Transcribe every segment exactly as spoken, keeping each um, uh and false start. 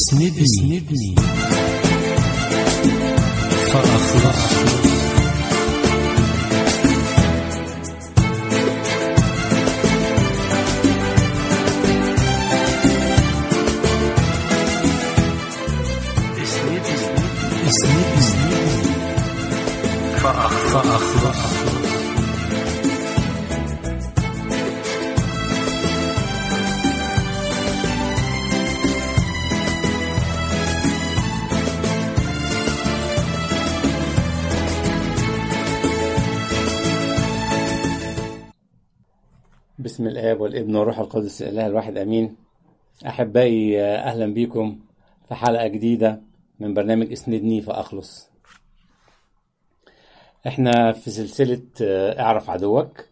اسندني, اسندني فأخلص. اسندني فأخلص. بسم الآب والابن والروح القدس الإله الواحد أمين. أحبائي، أهلا بكم في حلقة جديدة من برنامج اسندني فأخلص. احنا في سلسلة اعرف عدوك،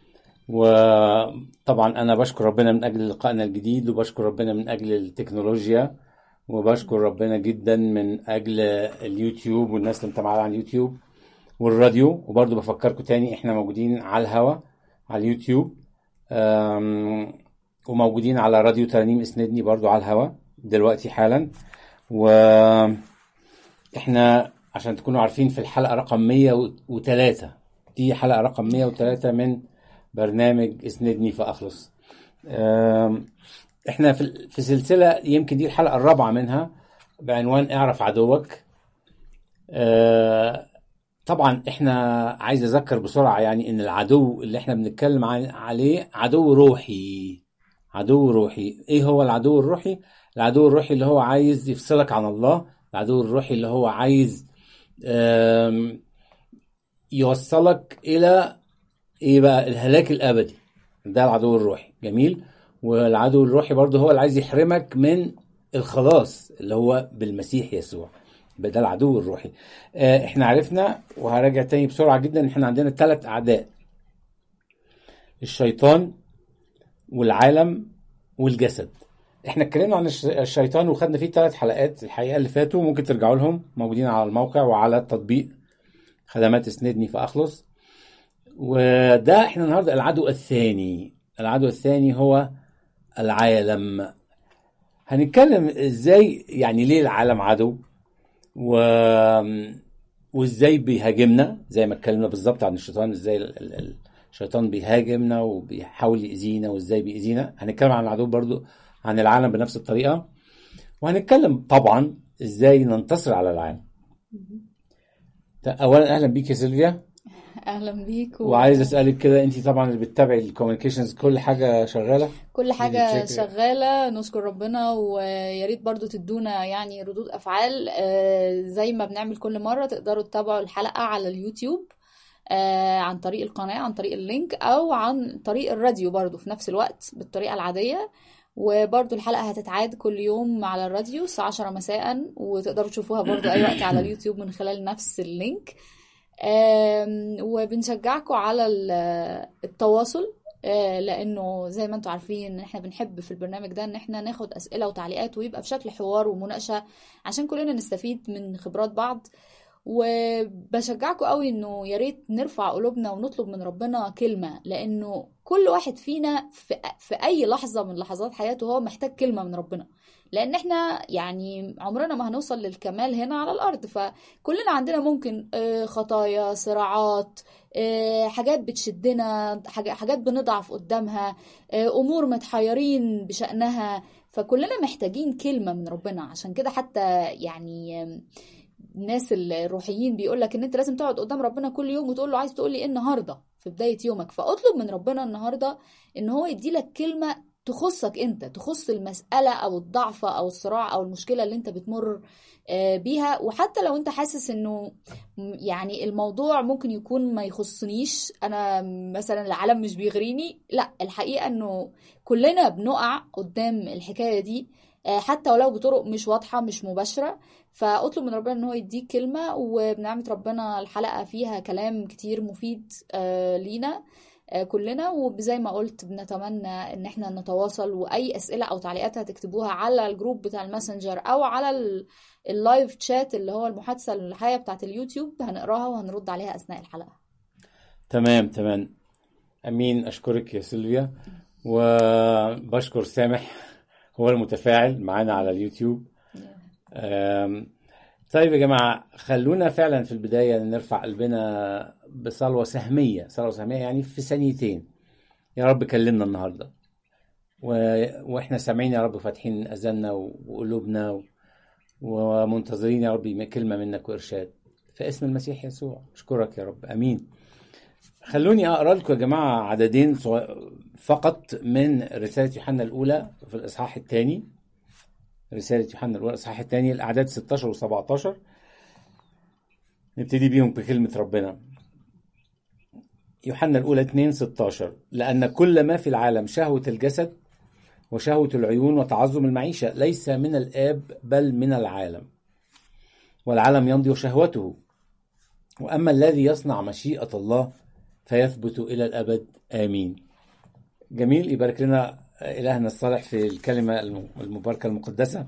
وطبعا أنا بشكر ربنا من أجل لقائنا الجديد، وبشكر ربنا من أجل التكنولوجيا، وبشكر ربنا جدا من أجل اليوتيوب والناس اللي متابعة على اليوتيوب والراديو. وبرضو بفكركم تاني احنا موجودين على الهوا على اليوتيوب، وموجودين على راديو ترانيم اسندني برضو على الهوا دلوقتي حالا. واحنا عشان تكونوا عارفين في الحلقة رقم مية وتلاتة، دي حلقة رقم مية وتلاتة من برنامج اسندني فأخلص. احنا في سلسلة يمكن دي الحلقة الرابعة منها بعنوان اعرف عدوك. طبعا احنا عايز اذكر بسرعة يعني ان العدو اللي احنا بنتكلم عليه عدو روحي. عدو روحي. ايه هو العدو الروحي؟ العدو الروحي اللي هو عايز يفصلك عن الله، العدو الروحي اللي هو عايز يوصلك الى ايه بقى؟ الهلاك الابدي. ده العدو الروحي. جميل. والعدو الروحي برضه هو اللي عايز يحرمك من الخلاص اللي هو بالمسيح يسوع. ده العدو الروحي. اه احنا عرفنا، وهراجع تاني بسرعة جدا، ان احنا عندنا ثلاث اعداء: الشيطان والعالم والجسد. احنا اتكلمنا عن الشيطان وخدنا فيه ثلاث حلقات الحقيقة اللي فاتوا، ممكن ترجعوا لهم، موجودين على الموقع وعلى التطبيق خدمات اسندني فأخلص. وده احنا النهاردة العدو الثاني. العدو الثاني هو العالم. هنتكلم ازاي يعني ليه العالم عدو، و... وازاي بيهاجمنا، زي ما اتكلمنا بالظبط عن الشيطان، ازاي ال... ال... الشيطان بيهاجمنا وبيحاول يأذينا وازاي بيأذينا. هنتكلم عن العدو برضو عن العالم بنفس الطريقة، وهنتكلم طبعا ازاي ننتصر على العالم. اولا اهلا بيك يا سيلفيا. اهلا بيك. و... وعايز اسالك كده، انت طبعا اللي بتتابعي الكوميونيكيشنز، كل حاجه شغاله؟ كل حاجه شغاله، نشكر ربنا. ويا ريت برضو تدونا يعني ردود افعال زي ما بنعمل كل مره. تقدروا تتابعوا الحلقه على اليوتيوب عن طريق القناه، عن طريق اللينك، او عن طريق الراديو برضو في نفس الوقت بالطريقه العاديه. وبرضو الحلقه هتتعاد كل يوم على الراديو الساعه عشرة مساء، وتقدروا تشوفوها برضو اي وقت على اليوتيوب من خلال نفس اللينك. وبنشجعكم على التواصل، لانه زي ما انتم عارفين ان احنا بنحب في البرنامج ده ان احنا ناخد اسئله وتعليقات، ويبقى في شكل حوار ومناقشه عشان كلنا نستفيد من خبرات بعض. وبشجعكم قوي انه يا ريت نرفع قلوبنا ونطلب من ربنا كلمه، لانه كل واحد فينا في, في اي لحظه من لحظات حياته هو محتاج كلمه من ربنا، لان احنا يعني عمرنا ما هنوصل للكمال هنا على الارض. فكلنا عندنا ممكن خطايا، صراعات، حاجات بتشدنا، حاجات بنضعف قدامها، امور متحيرين بشأنها. فكلنا محتاجين كلمه من ربنا. عشان كده حتى يعني الناس الروحيين بيقولك ان انت لازم تقعد قدام ربنا كل يوم وتقول له عايز تقول لي ايه النهارده في بدايه يومك. فاطلب من ربنا النهارده ان هو يديلك كلمه تخصك انت، تخص المسألة او الضعف او الصراع او المشكلة اللي انت بتمر بيها. وحتى لو انت حاسس انه يعني الموضوع ممكن يكون ما يخصنيش انا، مثلا العالم مش بيغريني، لا، الحقيقة انه كلنا بنقع قدام الحكاية دي، حتى ولو بطرق مش واضحة مش مباشرة. فاطلب من ربنا ان هو يديك كلمة، وبنعمة ربنا الحلقة فيها كلام كتير مفيد لينا كلنا. وزي ما قلت بنتمنى ان احنا نتواصل، واي اسئله او تعليقات هتكتبوها على الجروب بتاع الماسنجر او على اللايف تشات اللي هو المحادثه الحيه بتاعه اليوتيوب هنقراها وهنرد عليها اثناء الحلقه. تمام تمام. امين. اشكرك يا سيلفيا، وبشكر سامح هو المتفاعل معانا على اليوتيوب. آم، طيب يا جماعة، خلونا فعلا في البداية نرفع قلبنا بصلوة سهمية. صلوة سهمية يعني في ثانيتين. يا رب كلمنا النهاردة و... واحنا سامعين يا رب، فاتحين اذاننا وقلوبنا و... ومنتظرين يا رب كلمة منك وارشاد في اسم المسيح يسوع. اشكرك يا رب، امين. خلوني اقرا لكم يا جماعة عددين فقط من رسالة يوحنا الاولى في الاصحاح الثاني. رسالة يوحنا الاولى الاصحاح الثاني، الاعداد ستاشر و سبعتاشر. نبتدي بيهم بكلمة ربنا. يوحنا الاولى اتنين ستاشر: لان كل ما في العالم، شهوة الجسد وشهوة العيون وتعظم المعيشة، ليس من الآب بل من العالم، والعالم يمضي وشهوته، وأما الذي يصنع مشيئة الله فيثبت إلى الأبد. آمين. جميل. يبارك لنا إلهنا الصالح في الكلمة المباركة المقدسة.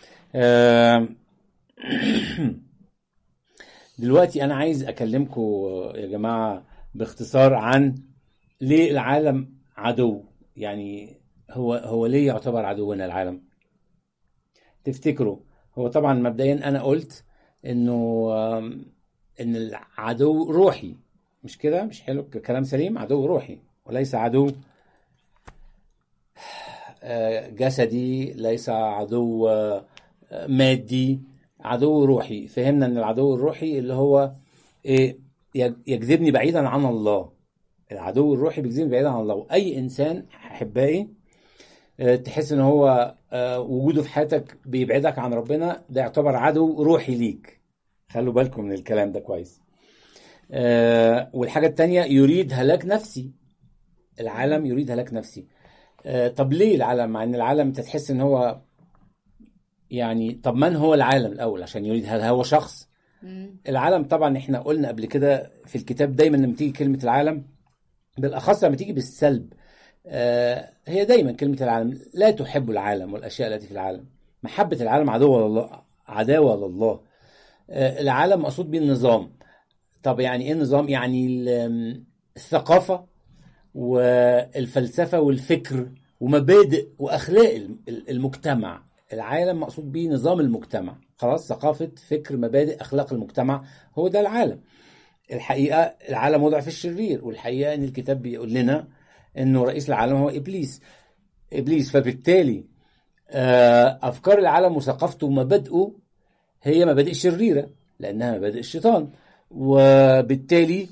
دلوقتي أنا عايز أكلمكم يا جماعة باختصار عن ليه العالم عدو. يعني هو هو ليه يعتبر عدونا العالم؟ تفتكروا؟ هو طبعا مبدئيا انا قلت انه ان العدو روحي، مش كده؟ مش حلو كلام سليم؟ عدو روحي وليس عدو جسدي، ليس عدو مادي، عدو روحي. فهمنا ان العدو الروحي اللي هو ايه؟ يجذبني بعيدا عن الله. العدو الروحي بيجذبني بعيدا عن الله. واي انسان احبائي تحس ان هو وجوده في حياتك بيبعدك عن ربنا، ده يعتبر عدو روحي ليك. خلوا بالكم من الكلام ده كويس. والحاجة التانية، يريد هلاك نفسي. العالم يريد هلاك نفسي. طب ليه العالم؟ مع ان العالم تتحس ان هو يعني، طب من هو العالم الاول عشان يريد؟ هل هو شخص؟ العالم طبعا احنا قلنا قبل كده في الكتاب دايما لما تيجي كلمة العالم، بالاخص لما تيجي بالسلب، هي دايما كلمة العالم لا تحب العالم والأشياء التي في العالم. محبة العالم عدوة لله، عداوة لله. العالم مقصود به النظام. طب يعني ايه النظام؟ يعني الثقافة والفلسفة والفكر ومبادئ وأخلاق المجتمع. العالم مقصود به نظام المجتمع. خلاص، ثقافة، فكر، مبادئ، أخلاق المجتمع، هو ده العالم. الحقيقة العالم وضع في الشرير، والحقيقة ان الكتاب بيقول لنا انه رئيس العالم هو ابليس. ابليس فبالتالي افكار العالم وثقافته ومبادئه هي مبادئ شريره لانها مبادئ الشيطان، وبالتالي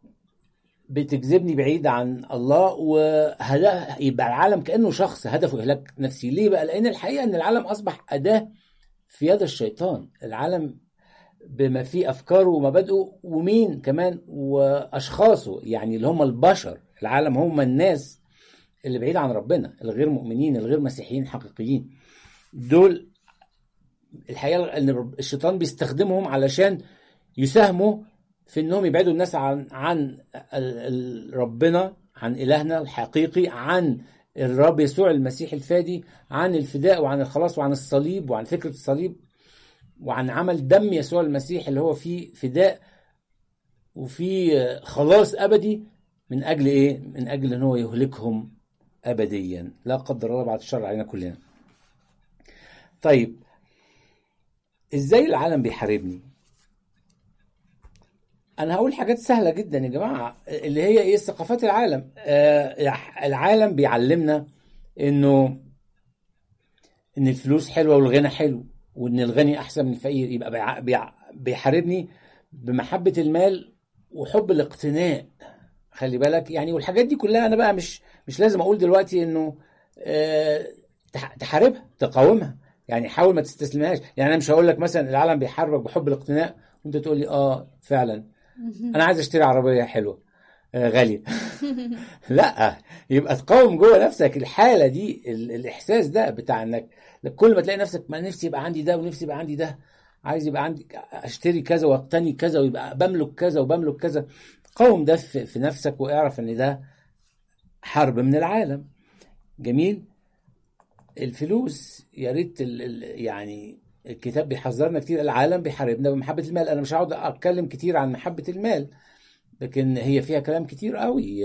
بتجذبني بعيد عن الله. وهذا يبقى العالم كانه شخص هدفه اهلاك نفسي. ليه بقى؟ لان الحقيقه ان العالم اصبح اداه في يد الشيطان. العالم بما فيه افكاره ومبادئه، ومين كمان؟ واشخاصه، يعني اللي هم البشر. العالم هم الناس اللي بعيد عن ربنا، الغير مؤمنين، الغير مسيحيين حقيقيين. دول الحقيقة ان الشيطان بيستخدمهم علشان يساهموا في انهم يبعدوا الناس عن عن ربنا، عن الهنا الحقيقي، عن الرب يسوع المسيح الفادي، عن الفداء وعن الخلاص وعن الصليب وعن فكرة الصليب وعن عمل دم يسوع المسيح اللي هو فيه فداء وفيه خلاص أبدي. من أجل إيه؟ من أجل أن هو يهلكهم أبديا، لا قدر الله، بعد الشر علينا كلنا. طيب إزاي العالم بيحاربني؟ أنا هقول حاجات سهلة جدا يا جماعة، اللي هي إيه؟ ثقافات العالم. آه العالم بيعلمنا إنه إن الفلوس حلوة والغنى حلو، وإن الغني أحسن من الفقير. يبقى بيحاربني بمحبة المال وحب الاقتناء. خلي بالك يعني. والحاجات دي كلها أنا بقى مش مش لازم أقول دلوقتي إنه أه تحاربها، تقاومها. يعني حاول ما تستسلمهاش. يعني أنا مش هقول لك مثلا العالم بيحاربك بحب الاقتناء وأنت تقول لي آه فعلا أنا عايز أشتري عربية حلوة آه غالية. لا، يبقى تقاوم جوه نفسك الحالة دي، الإحساس ده بتاع إنك كل ما تلاقي نفسك ما نفسي يبقى عندي ده ونفسي يبقى عندي ده، عايز يبقى عندي اشتري كذا واقتني كذا ويبقى بملك كذا وبملك كذا. قاوم ده في نفسك واعرف ان ده حرب من العالم. جميل. الفلوس يا ريت يعني الكتاب بيحذرنا كتير. العالم بيحاربنا بمحبة المال. انا مش هقعد اتكلم كتير عن محبة المال، لكن هي فيها كلام كتير قوي.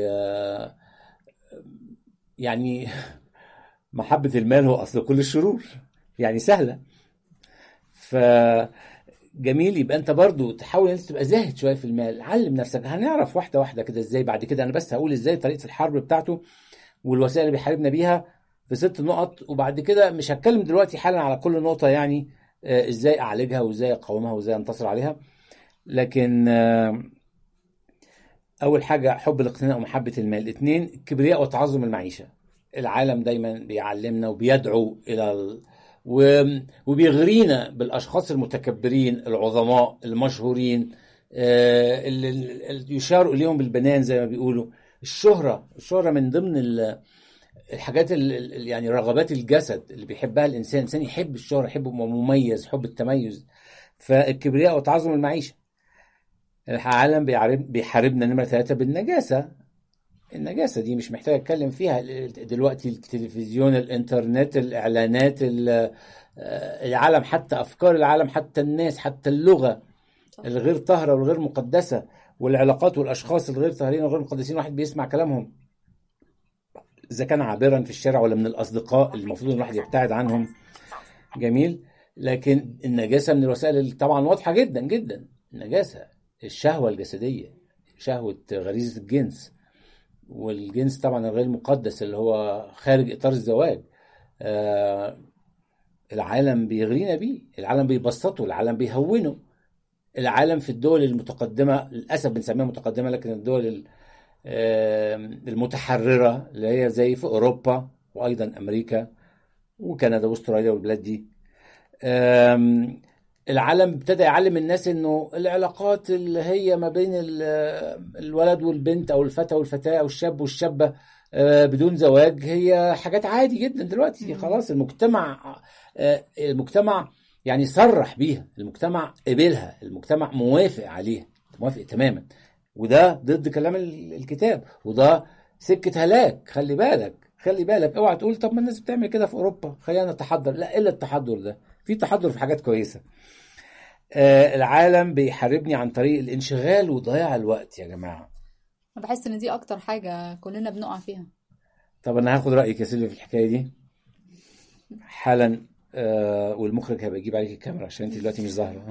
يعني محبة المال هو اصل كل الشرور، يعني سهلة. فجميل. يبقى انت برضو تحاول انت تبقى زاهد شويه في المال، علم نفسك. هنعرف واحده واحده كده ازاي بعد كده. انا بس هقول ازاي طريقه الحرب بتاعته والوسائل اللي بيحاربنا بيها في ست نقط، وبعد كده مش هتكلم دلوقتي حالا على كل نقطه، يعني آه ازاي اعالجها وازاي اقاومها وازاي انتصر عليها. لكن آه اول حاجه حب الاقتناء ومحبه المال. اتنين الكبرياء وتعظم المعيشه. العالم دايما بيعلمنا وبيدعو الى ال... و... وبيغرينا بالاشخاص المتكبرين العظماء المشهورين، آه، اللي اللي يشار اليهم بالبنان زي ما بيقولوا. الشهره الشهره من ضمن ال... الحاجات ال... ال- يعني رغبات الجسد اللي بيحبها الانسان. الانسان يحب الشهره، يحب يبقى مميز، يحب التميز. فالكبرياء وتعظم المعيشه. العالم بيعرب- بيحاربنا نمرة ثلاثة بالنجاسة. النجاسة دي مش محتاج اتكلم فيها دلوقتي. التلفزيون، الانترنت، الاعلانات، ال- آه، العالم، حتى افكار العالم، حتى الناس، حتى اللغة صح. الغير طاهرة والغير مقدسة، والعلاقات والاشخاص الغير طاهرين والغير مقدسين. واحد بيسمع كلامهم اذا كان عابرا في الشارع ولا من الاصدقاء اللي المفروض الواحد يبتعد عنهم. جميل. لكن النجاسة من الوسائل اللي طبعا واضحة جدا جدا. النجاسة، الشهوة الجسدية، شهوة غريزة الجنس، والجنس طبعا الغير مقدس اللي هو خارج إطار الزواج. آه العالم بيغرينا بيه، العالم بيبسطه، العالم بيهونه. العالم في الدول المتقدمة للأسف بنسميها متقدمة، لكن الدول ال- آه، المتحررة اللي هي زي في أوروبا وأيضا أمريكا وكندا واستراليا والبلاد دي، آم، العالم ابتدى يعلم الناس انه العلاقات اللي هي ما بين ال- الولد والبنت او الفتى والفتاة او الشاب والشابة آه، بدون زواج هي حاجات عادي جدا دلوقتي. مم. خلاص المجتمع آه، المجتمع يعني صرح بيها، المجتمع قبلها، المجتمع موافق عليها، موافق تماما. وده ضد كلام ال- الكتاب، وده سكة هلاك. خلي بالك، خلي بالك، اوعى تقول طب ما الناس بتعمل كده في اوروبا خلينا نتحضر. لا، الا التحضر ده، في تحضر في حاجات كويسة. آه العالم بيحاربني عن طريق الانشغال وضياع الوقت يا جماعة. انا بحس ان دي اكتر حاجة كلنا بنقع فيها. طب انا هاخد رأيك يا سيلفي في الحكاية دي حالا. آه والمخرج هيبقى يجيب عليك الكاميرا عشان انت دلوقتي مش ظاهرة.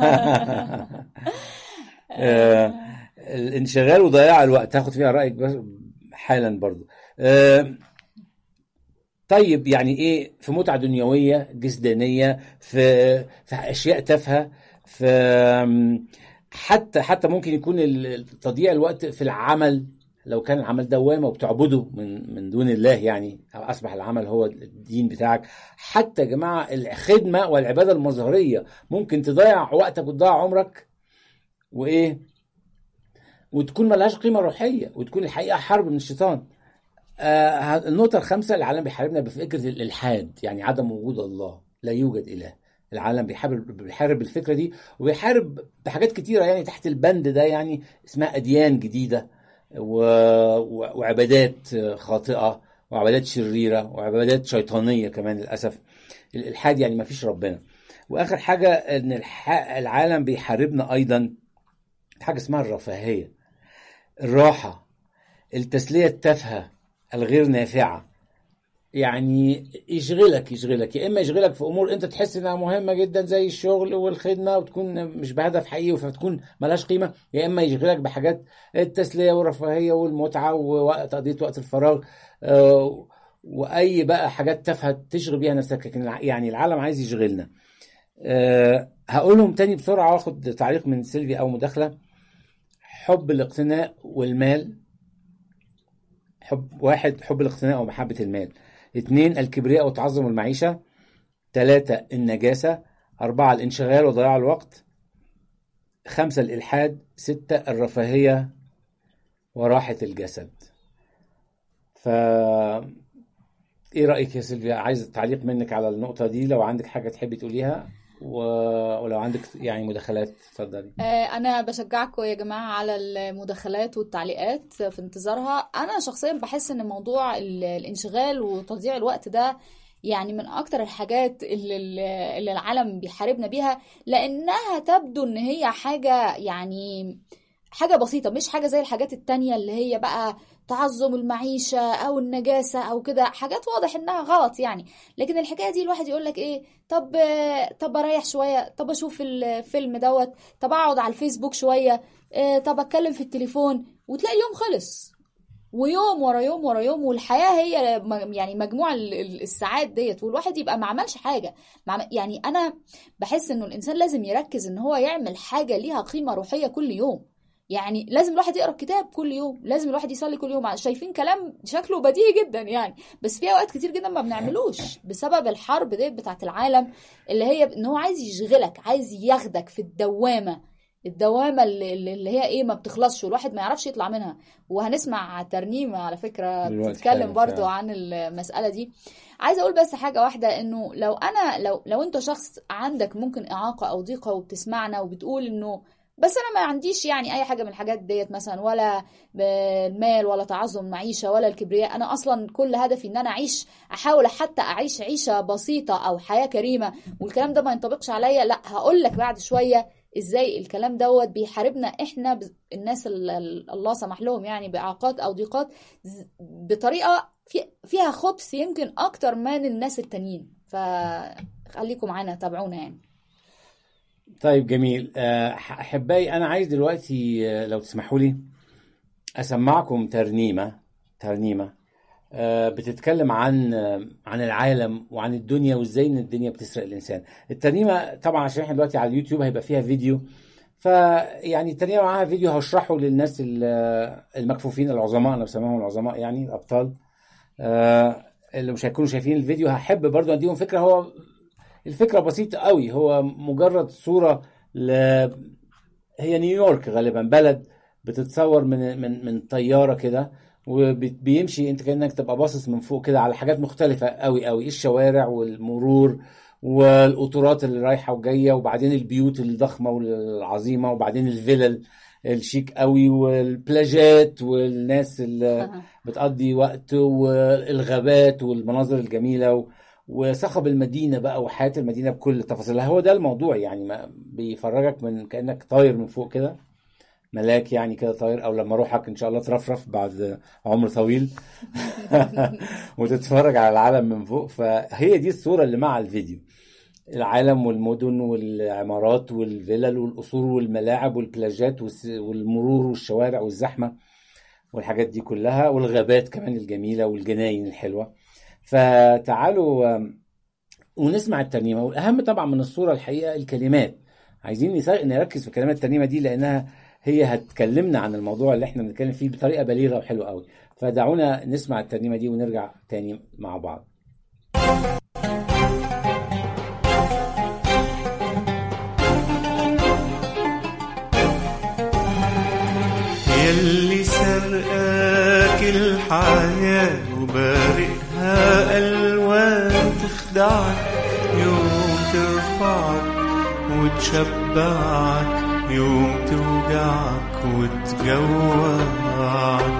آه الانشغال وضياع الوقت هاخد فيها رأيك بس حالا برضو. آه طيب يعني ايه في متعة دنيوية جسدانية، في في اشياء تافهة، في حتى حتى ممكن يكون ال- تضييع الوقت في العمل. لو كان العمل دوامة وبتعبده من من دون الله، يعني أو اصبح العمل هو الدين بتاعك. حتى يا جماعة الخدمة والعبادة المظهرية ممكن تضيع وقتك وتضيع عمرك، وايه، وتكون ملهاش قيمة روحية، وتكون الحقيقة حرب من الشيطان. آه النقطة الخامسة، العالم بيحاربنا بفكرة الإلحاد، يعني عدم وجود الله، لا يوجد إله. العالم بيحارب بيحارب الفكرة دي، وبيحارب بحاجات كتيرة يعني تحت البند ده، يعني اسمها أديان جديدة و... و... وعبادات خاطئة وعبادات شريرة وعبادات شيطانية كمان للأسف. الإلحاد يعني ما فيش ربنا. وآخر حاجة إن الح... العالم بيحاربنا أيضا حاجة اسمها الرفاهية، الراحة، التسلية التافهة الغير نافعة. يعني يشغلك يشغلك يا اما يشغلك في امور انت تحس انها مهمه جدا زي الشغل والخدمه وتكون مش بهدف حقيقي فتكون ملهاش قيمه، يا اما يشغلك بحاجات التسليه والرفاهيه والمتعه وتقضيه وقت الفراغ، آه، واي بقى حاجات تافهه تشغل بيها نفسك. لكن الع- يعني العالم عايز يشغلنا. أه هقولهم تاني بسرعه واخد تعليق من سيلفي او مداخله. حب الاقتناء والمال. حب واحد حب الاقتناء ومحبة المال. اثنين الكبرياء وتعظم المعيشة. ثلاثة النجاسة. أربعة الانشغال وضياع الوقت. خمسة الإلحاد. ستة الرفاهية وراحة الجسد. ف ايه رأيك يا سيلفيا؟ عايز التعليق منك على النقطة دي، لو عندك حاجة تحبي تقوليها و... ولو عندك يعني مداخلات اتفضلي. آه، انا بشجعكم يا جماعه على المداخلات والتعليقات في انتظارها. انا شخصيا بحس ان موضوع ال- الانشغال وتضييع الوقت ده يعني من اكتر الحاجات اللي, اللي العالم بيحاربنا بيها، لانها تبدو ان هي حاجه يعني حاجة بسيطة، مش حاجة زي الحاجات التانية اللي هي بقى تعظم المعيشة او النجاسة او كده، حاجات واضح انها غلط يعني. لكن الحكاية دي الواحد يقولك ايه، طب طب اريح شوية، طب اشوف الفيلم دوت، طب اقعد على الفيسبوك شوية، طب اتكلم في التليفون، وتلاقي يوم خلص، ويوم ورا يوم ورا يوم، والحياة هي يعني مجموعة الساعات ديت، والواحد يبقى ما عملش حاجة. يعني انا بحس انه الانسان لازم يركز ان هو يعمل حاجة ليها قيمة روحية كل يوم. يعني لازم الواحد يقرأ كتاب كل يوم، لازم الواحد يصلي كل يوم. شايفين كلام شكله بديهي جدا يعني، بس في اوقات كتير جدا ما بنعملوش بسبب الحرب دي بتاعت العالم، اللي هي ان هو عايز يشغلك، عايز ياخدك في الدوامة الدوامة اللي, اللي هي ايه ما بتخلصش، والواحد ما يعرفش يطلع منها. وهنسمع ترنيمة على فكرة بتتكلم برضو عن المسألة دي. عايزة اقول بس حاجة واحدة، انه لو انا لو لو انت شخص عندك ممكن اعاقة او ضيقة وبتسمعنا وبتقول انه بس انا ما عنديش يعني اي حاجة من الحاجات ديت مثلا، ولا المال ولا تعظم معيشة ولا الكبرياء، انا اصلا كل هدفي ان انا اعيش، احاول حتى اعيش عيشة بسيطة او حياة كريمة، والكلام ده ما ينطبقش عليا. لا، هقول لك بعد شوية ازاي الكلام دوت بيحاربنا احنا الناس اللي الله سمح لهم يعني باعاقات او ضيقات بطريقه فيها خبث يمكن اكتر من الناس التانيين. فخليكم معانا، تابعونا يعني. طيب جميل. احبائي، انا عايز دلوقتي لو تسمحوا لي اسمعكم ترنيمه ترنيمه بتتكلم عن عن العالم وعن الدنيا، وازاي ان الدنيا بتسرق الانسان. الترنيمه طبعا عشان احنا دلوقتي على اليوتيوب هيبقى فيها فيديو، فيعني الترنيمه معاها فيديو هشرحه للناس المكفوفين العظماء، انا بسميهم العظماء يعني الابطال اللي مش هيكونوا شايفين الفيديو. هحب برضو اديهم فكره. هو الفكره بسيطه قوي، هو مجرد صوره ل... هي نيويورك غالبا، بلد بتتصور من من من طياره كده، وبيمشي انت كأنك تبقى باصص من فوق كده على حاجات مختلفة قوي قوي، الشوارع والمرور والقطورات اللي رايحة وجاية، وبعدين البيوت الضخمة والعظيمة، وبعدين الفيلل الشيك قوي، والبلاجات والناس اللي بتقضي وقت، والغابات والمناظر الجميلة، وصخب المدينة بقى وحياة المدينة بكل تفاصيلها. هو ده الموضوع يعني، ما بيفرجك من كأنك طاير من فوق كده، ملاك يعني كده طاير، او لما روحك ان شاء الله ترفرف بعد عمر طويل وتتفرج على العالم من فوق. فهي دي الصورة اللي مع الفيديو، العالم والمدن والعمارات والفلل والقصور والملاعب والبلاجات والمرور والشوارع والزحمة والحاجات دي كلها، والغابات كمان الجميلة والجناين الحلوة. فتعالوا ونسمع الترنيمة. والأهم طبعا من الصورة الحقيقة الكلمات، عايزين نركز في كلمات الترنيمة دي، لأنها هي هتكلمنا عن الموضوع اللي احنا بنتكلم فيه بطريقة بليغة وحلوة قوي. فدعونا نسمع الترنيمة دي ونرجع تاني مع بعض. يلي سرقاك الحياة وبارقها ألوان تخدعك، يوم ترفعك وتشبعك، يوم توجعك وتجوعك.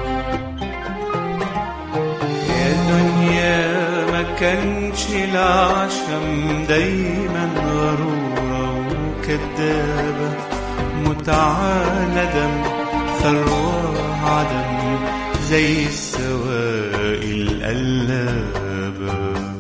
يا دنيا ما كانش العشم دايما غرورة وكدابة، متعة ندم ثروة عدم زي السوائل القلابة.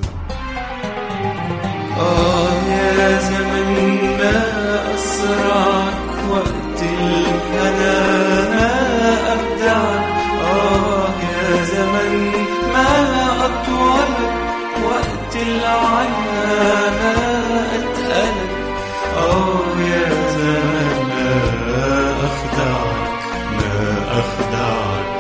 آه يا زمن ما أسرعك وقت الهنا أبدعك، آه يا زمن ما أطولك وقت العنا أتقلك، آه يا زمن ما أخدعك ما أخدعك.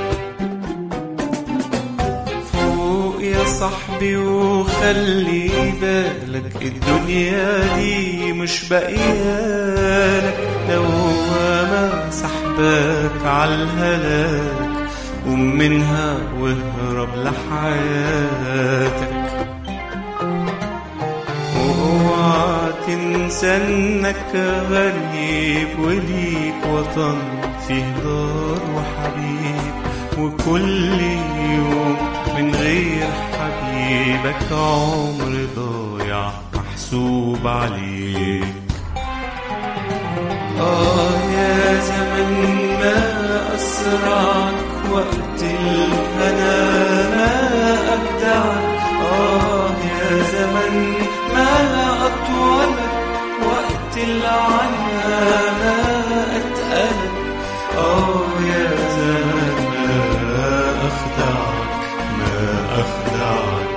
فوق يا صاحبي وخلي بالك، الدنيا دي مش بقيالك، دوامة سحباك عالهلاك، قوم منها واهرب لحياتك. واوعى تنسى انك غريب وليك وطن فيه دار وحبيب، وكل يوم من غير حبيبك عمر ضايع محسوب عليك. آه يا زمن أسرعك وقت الهنا ما أبدعك. آه يا زمن ما أطولك وقت العنا ما أتقلك. آه يا زمن ما أخدعك ما أخدعك.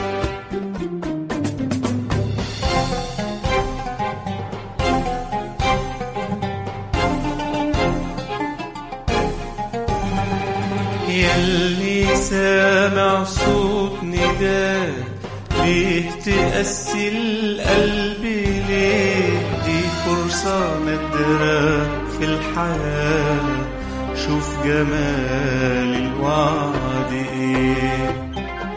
يلي سامع صوت نداء ليه تقسي القلب ليه؟ دي فرصة نادرة في الحياة، شوف جمال الوعد ايه.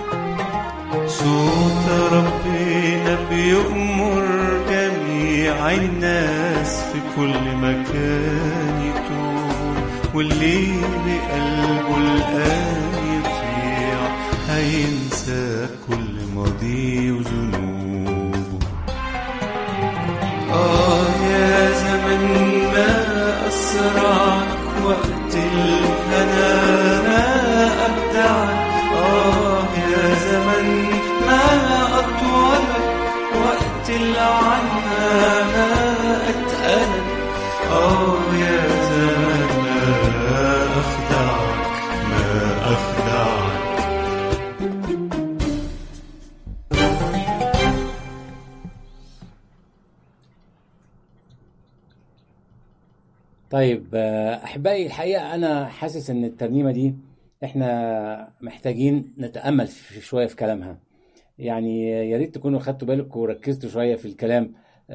صوت ربنا بيأمر جميع الناس في كل مكان يتوب، واللي بقلبه الآن يطيع هينسى كل ماضي وذنوبه. آه يا زمن ما أسرعك وقت الهنا ما أبدعك. آه يا زمن ما أطولك وقت العنا ما أتقلك. آه يا زمن ما أخدعك ما أخدعك. طيب أحبائي، الحقيقة أنا حاسس إن الترنيمة دي إحنا محتاجين نتأمل في شوية في كلامها. يعني يا ريت تكونوا خدتوا بالكم وركزتوا شوية في الكلام.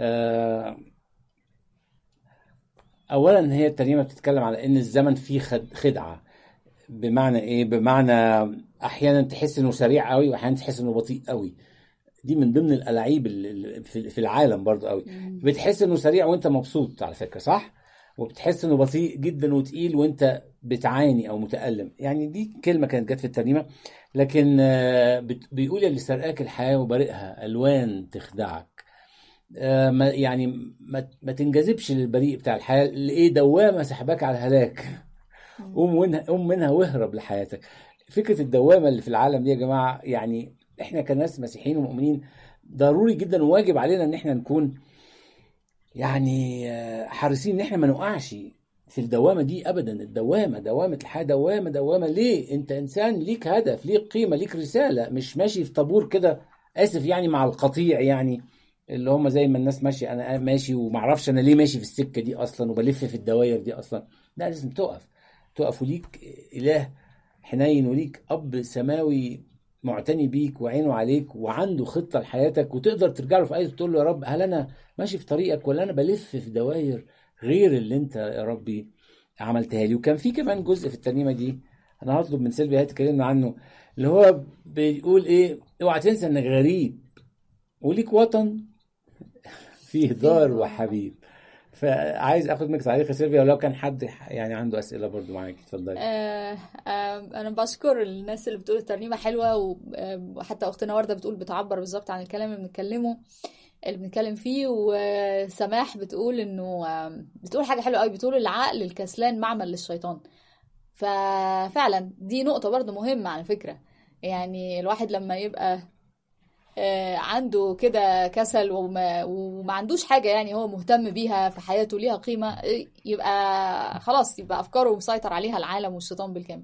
أولا هي الترنيمة بتتكلم على إن الزمن فيه خدعة. بمعنى إيه؟ بمعنى أحيانا تحس إنه سريع قوي وأحيانا تحس إنه بطيء قوي. دي من ضمن الألاعيب في العالم برضو قوي. بتحس إنه سريع وأنت مبسوط على فكرة، صح؟ وبتحس إنه بطيء جدا وتقيل وأنت بتعاني أو متألم. يعني دي كلمة كانت جت في الترنيمة، لكن بيقول اللي سرقاك الحياة وبرئها ألوان تخدعك. يعني ما تنجذبش للبريء بتاع الحياة اللي إيه دوامة سحباك على الهلاك. قوم منها قوم منها واهرب لحياتك. فكرة الدوامة اللي في العالم دي يا جماعة، يعني إحنا كناس مسيحيين ومؤمنين ضروري جدا وواجب علينا إن إحنا نكون يعني حريصين إن إحنا ما نقعش في الدوامة دي أبدا. الدوامة دوامة الحياة دوامة دوامة. ليه؟ أنت إنسان ليك هدف، ليك قيمة، ليك رسالة، مش ماشي في طابور كده آسف يعني مع القطيع، يعني اللي هم زي ما الناس ماشي أنا ماشي ومعرفش أنا ليه ماشي في السكة دي أصلا وبلف في الدوائر دي أصلا. لا، لازم تقف تقف وليك إله حنين وليك أب سماوي معتني بيك وعينه عليك وعنده خطة لحياتك، وتقدر ترجع له في آية تقول له يا رب هل أنا ماشي في طريقك ولا أنا بلف في دوائر غير اللي أنت يا ربي عملتها لي. وكان في كمان جزء في الترنيمة دي أنا هطلب من سيلفيا تكلمنا عنه، اللي هو بيقول إيه؟ اوعى تنسى إنك غريب وليك وطن فيه دار وحبيب. فعايز اخد منك تعليق يا سيلفيا، ولو كان حد يعني عنده اسئله برضو معاكي اتفضلي. آه آه انا بشكر الناس اللي بتقول الترنيمه حلوه، وحتى اختنا ورده بتقول بتعبر بالظبط عن الكلام اللي بنتكلمه اللي بنتكلم فيه. وسماح بتقول انه بتقول حاجه حلوه قوي، بتقول العقل الكسلان معمل للشيطان. ففعلا دي نقطه برضو مهمه على فكره. يعني الواحد لما يبقى عنده كده كسل وما, وما عندوش حاجة يعني هو مهتم بيها في حياته ليها قيمة، يبقى خلاص يبقى أفكاره مسيطر عليها العالم والشيطان بالكامل.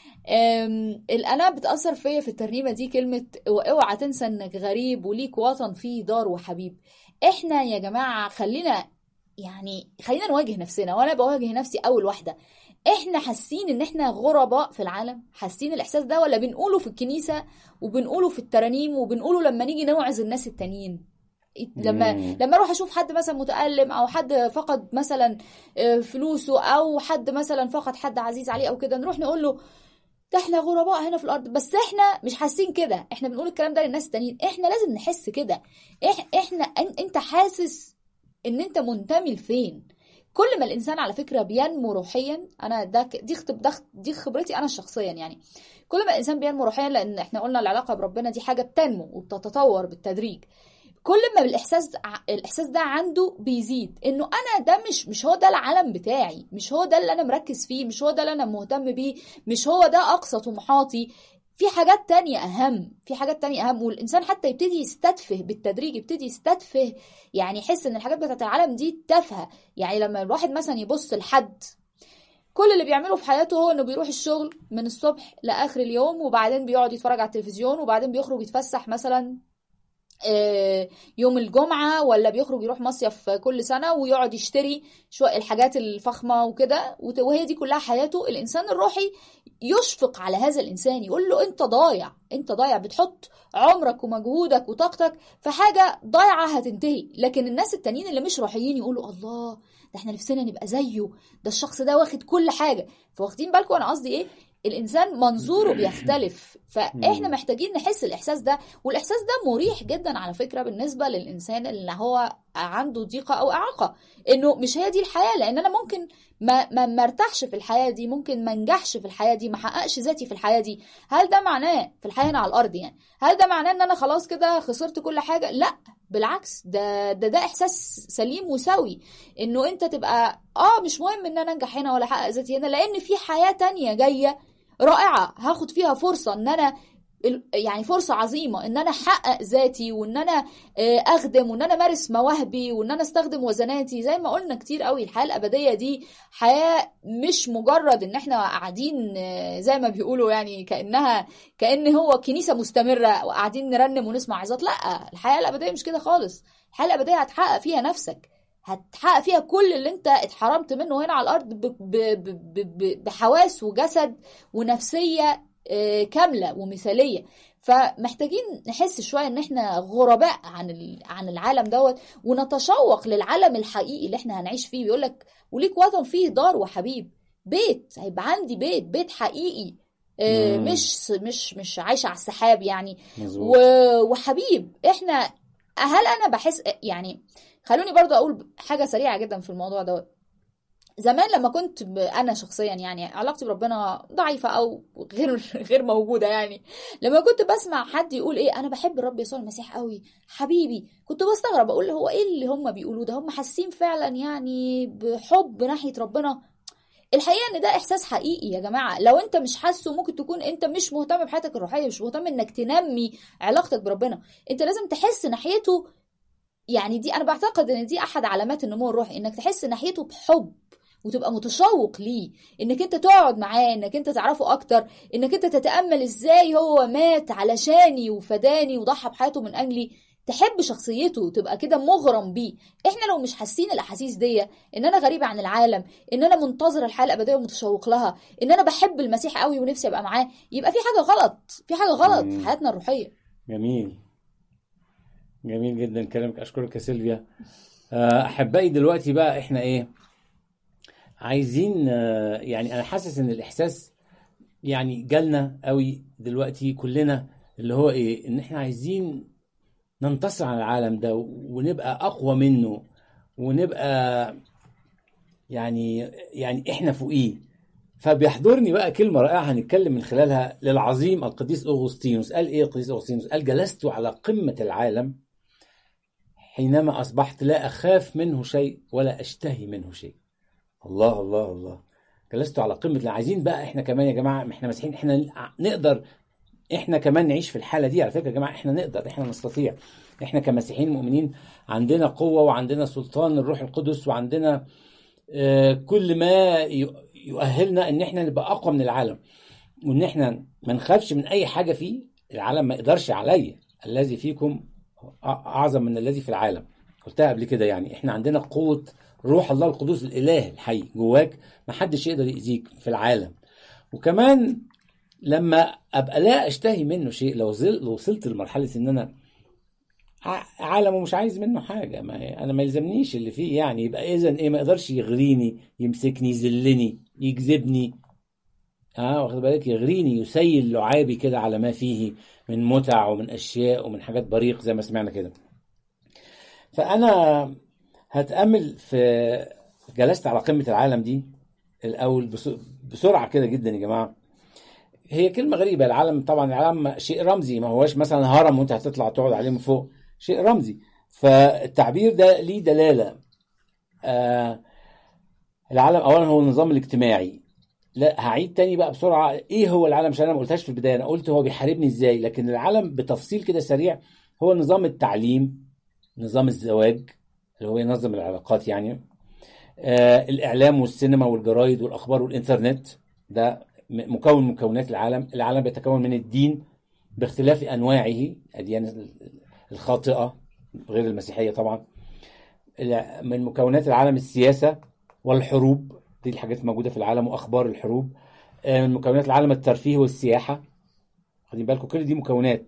الأنا بتأثر فيا في الترنيمة دي كلمة اوعى تنسى انك غريب وليك وطن فيه دار وحبيب. احنا يا جماعة خلينا يعني خلينا نواجه نفسنا، وانا بواجه نفسي اول واحدة. احنا حاسين ان احنا غرباء في العالم؟ حاسين الاحساس ده ولا بنقوله في الكنيسة وبنقوله في الترانيم وبنقوله لما نيجي نوعظ الناس التانيين؟ لما مم. لما اروح اشوف حد مثلا متألم او حد فقد مثلا فلوسه او حد مثلا فقد حد عزيز عليه او كده، نروح نقول له ده احنا غرباء هنا في الارض، بس احنا مش حاسين كده. احنا بنقول الكلام ده للناس التانيين، احنا لازم نحس كده. احنا انت حاسس ان انت منتمي لفين. كل ما الانسان على فكره بينمو روحيا، انا ده دي دي خبرتي انا شخصيا، يعني كل ما الانسان بينمو روحيا، لان احنا قلنا العلاقه بربنا دي حاجه بتنمو وبتتطور بالتدريج. كل ما الاحساس الاحساس ده عنده بيزيد، انه انا ده مش مش هو ده العالم بتاعي، مش هو ده اللي انا مركز فيه، مش هو ده اللي انا مهتم بيه، مش هو ده اقصى طموحاتي، في حاجات تانية اهم، في حاجات تانية اهم. والانسان حتى يبتدي يستتفه بالتدريج، يبتدي يستتفه، يعني يحس ان الحاجات بتاعت العالم دي تافهه. يعني لما الواحد مثلا يبص لحد كل اللي بيعمله في حياته هو انه بيروح الشغل من الصبح لاخر اليوم، وبعدين بيقعد يتفرج على التلفزيون، وبعدين بيخرج يتفسح مثلا يوم الجمعة، ولا بيخرج يروح مصيف كل سنة ويقعد يشتري شوية الحاجات الفخمة وكده، وهي دي كلها حياته. الإنسان الروحي يشفق على هذا الإنسان، يقول له أنت ضايع، أنت ضايع، بتحط عمرك ومجهودك وطاقتك في حاجة ضايعة هتنتهي. لكن الناس التانيين اللي مش روحيين يقولوا الله، ده احنا نفسنا نبقى زيه، ده الشخص ده واخد كل حاجة. فواخدين بالكم أنا قصدي إيه؟ الإنسان منظوره بيختلف، فإحنا محتاجين نحس الإحساس ده. والإحساس ده مريح جدا على فكرة بالنسبة للإنسان اللي هو عنده ضيقة أو إعاقة، إنه مش هي دي الحياة. لأن أنا ممكن ما ما مرتاحش في الحياة دي، ممكن ما نجحش في الحياة دي، ما حققش ذاتي في الحياة دي. هل ده معناه في الحياة هنا على الأرض يعني هل ده معناه إن أنا خلاص كده خسرت كل حاجة؟ لا بالعكس، ده ده ده إحساس سليم وسوي، إنه أنت تبقى آه مش مهم إن أنا أنجح هنا ولا أحقق ذاتي هنا، لأن في حياة تانية جاية رائعة هاخد فيها فرصة ان انا يعني فرصة عظيمة ان انا احقق ذاتي، وان انا اخدم، وان انا مارس مواهبي، وان انا استخدم وزناتي. زي ما قلنا كتير قوي، الحياة الابدية دي حياة مش مجرد ان احنا قاعدين زي ما بيقولوا يعني كأنها كأن هو كنيسة مستمرة وقاعدين نرنم ونسمع عظات. لا، الحياة الابدية مش كده خالص. الحياة الابدية هتحقق فيها نفسك، هتحقق فيها كل اللي انت اتحرمت منه هنا على الارض بحواس وجسد ونفسية كاملة ومثالية. فمحتاجين نحس شوية ان احنا غرباء عن عن العالم دوت، ونتشوق للعالم الحقيقي اللي احنا هنعيش فيه. بيقولك وليك وطن فيه دار وحبيب، بيت، هيبقى عندي بيت بيت حقيقي، مم. مش مش مش عايشة على السحاب يعني. وحبيب احنا، هل انا بحس يعني، خلوني برضو اقول حاجة سريعة جدا في الموضوع دوت. زمان لما كنت انا شخصيا يعني علاقتي بربنا ضعيفة او غير غير موجودة، يعني لما كنت بسمع حد يقول ايه انا بحب الرب يسوع المسيح قوي حبيبي، كنت بستغرب اقول هو ايه اللي هم بيقولوه ده؟ هم حاسين فعلا يعني بحب ناحية ربنا؟ الحقيقة ان ده احساس حقيقي يا جماعة. لو انت مش حاسه ممكن تكون انت مش مهتم بحياتك الروحية، مش مهتم انك تنمي علاقتك بربنا. انت لازم تحس ناحيته، يعني دي انا بعتقد ان دي احد علامات النمو الروحي، انك تحس ناحيته بحب وتبقى متشوق ليه، انك انت تقعد معاه، انك انت تعرفه اكتر، انك انت تتأمل ازاي هو مات علشاني وفداني وضحى بحياته من اجلي. تحب شخصيته، تبقى كده مغرم بيه. احنا لو مش حاسين الاحاسيس دي، ان انا غريبة عن العالم، ان انا منتظر الحياة الابدية ومتشوق لها، ان انا بحب المسيح قوي ونفسي ابقى معاه، يبقى في حاجة غلط، في حاجة غلط في حياتنا الروحية. جميل جميل جدا كلامك، اشكرك يا سيلفيا. احبائي دلوقتي بقى احنا ايه عايزين، يعني انا حاسس ان الاحساس يعني جالنا قوي دلوقتي كلنا، اللي هو ايه، ان احنا عايزين ننتصر على العالم ده ونبقى اقوى منه، ونبقى يعني يعني احنا فوقيه. فبيحضرني بقى كلمة رائعة هنتكلم من خلالها للعظيم القديس أغسطينوس. قال ايه القديس أغسطينوس؟ قال جلست على قمة العالم حينما أصبحت لا أخاف منه شيء ولا أشتهي منه شيء. الله الله الله، جلست على قمة. عايزين بقى احنا كمان يا جماعة، احنا مسيحيين، احنا نقدر احنا كمان نعيش في الحالة دي. على فكرة يا جماعة احنا نقدر، احنا نستطيع، احنا كمسيحيين مؤمنين عندنا قوة، وعندنا سلطان الروح القدس، وعندنا اه كل ما يؤهلنا ان احنا نبقى اقوى من العالم، وان احنا ما نخافش من اي حاجة فيه. العالم ما يقدرش عليا، الذي فيكم اعظم من الذي في العالم. قلتها قبل كده، يعني احنا عندنا قوة روح الله القدوس الاله الحي جواك، ما حدش يقدر يأذيك في العالم. وكمان لما ابقى لا اشتهي منه شيء، لو, لو وصلت لمرحلة ان انا عالم ومش عايز منه حاجة، ما انا ما يلزمنيش اللي فيه، يعني يبقى اذن ايه، ما يقدرش يغريني، يمسكني، يذلني، يجذبني، اه واخد بالك، يغريني، يسيل لعابي كده على ما فيه من متع ومن اشياء ومن حاجات بريق زي ما سمعنا كده. فانا هتأمل في جلست على قمة العالم دي الاول بسرعة كده جدا يا جماعة. هي كلمة غريبة، العالم طبعا العالم شيء رمزي، ما هوش مثلا هرم وانت هتطلع تقعد عليه من فوق، شيء رمزي. فالتعبير ده ليه دلالة. آه العالم أولا هو النظام الاجتماعي. لا هعيد تاني بقى بسرعة، ايه هو العالم؟ عشان انا ما قلتهاش في البداية، انا قلت هو بيحاربني ازاي، لكن العالم بتفصيل كده سريع هو نظام التعليم، نظام الزواج اللي هو ينظم العلاقات يعني، آه الإعلام والسينما والجرايد والأخبار والإنترنت، ده مكون مكونات العالم. العالم بيتكون من الدين باختلاف أنواعه، الأديان الخاطئة غير المسيحية طبعا. من مكونات العالم السياسة والحروب، دي الحاجات الموجودة في العالم وأخبار الحروب. من مكونات العالم الترفيه والسياحة، خدين بالكم كل دي مكونات.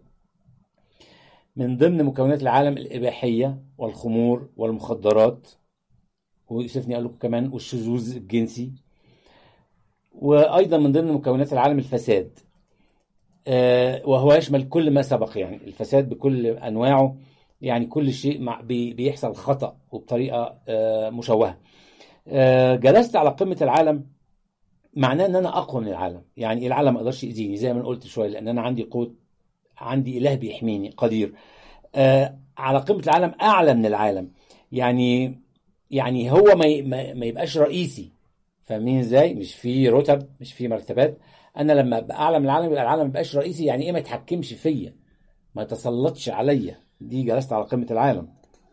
من ضمن مكونات العالم الإباحية والخمور والمخدرات، ويوسفني قال لكم كمان والشذوذ الجنسي. وأيضا من ضمن مكونات العالم الفساد، وهو يشمل كل ما سبق، يعني الفساد بكل أنواعه، يعني كل شيء بيحصل خطأ وبطريقة مشوهة. جلست على قمة العالم معناه ان انا اقوى من العالم، يعني العالم ما يقدرش يأذيني زي ما قلت شويه، لان انا عندي قوه، عندي اله بيحميني قدير. آه على قمه العالم اعلى من العالم، يعني يعني هو ما ما يبقاش رئيسي، فاهمين ازاي؟ مش في رتب، مش في مرتبات. انا لما ابقى اعلى من العالم يبقى العالم ما يبقاش رئيسي، يعني ايه؟ ما يتحكمش فيا، ما يتسلطش عليا. دي جلست على قمه العالم.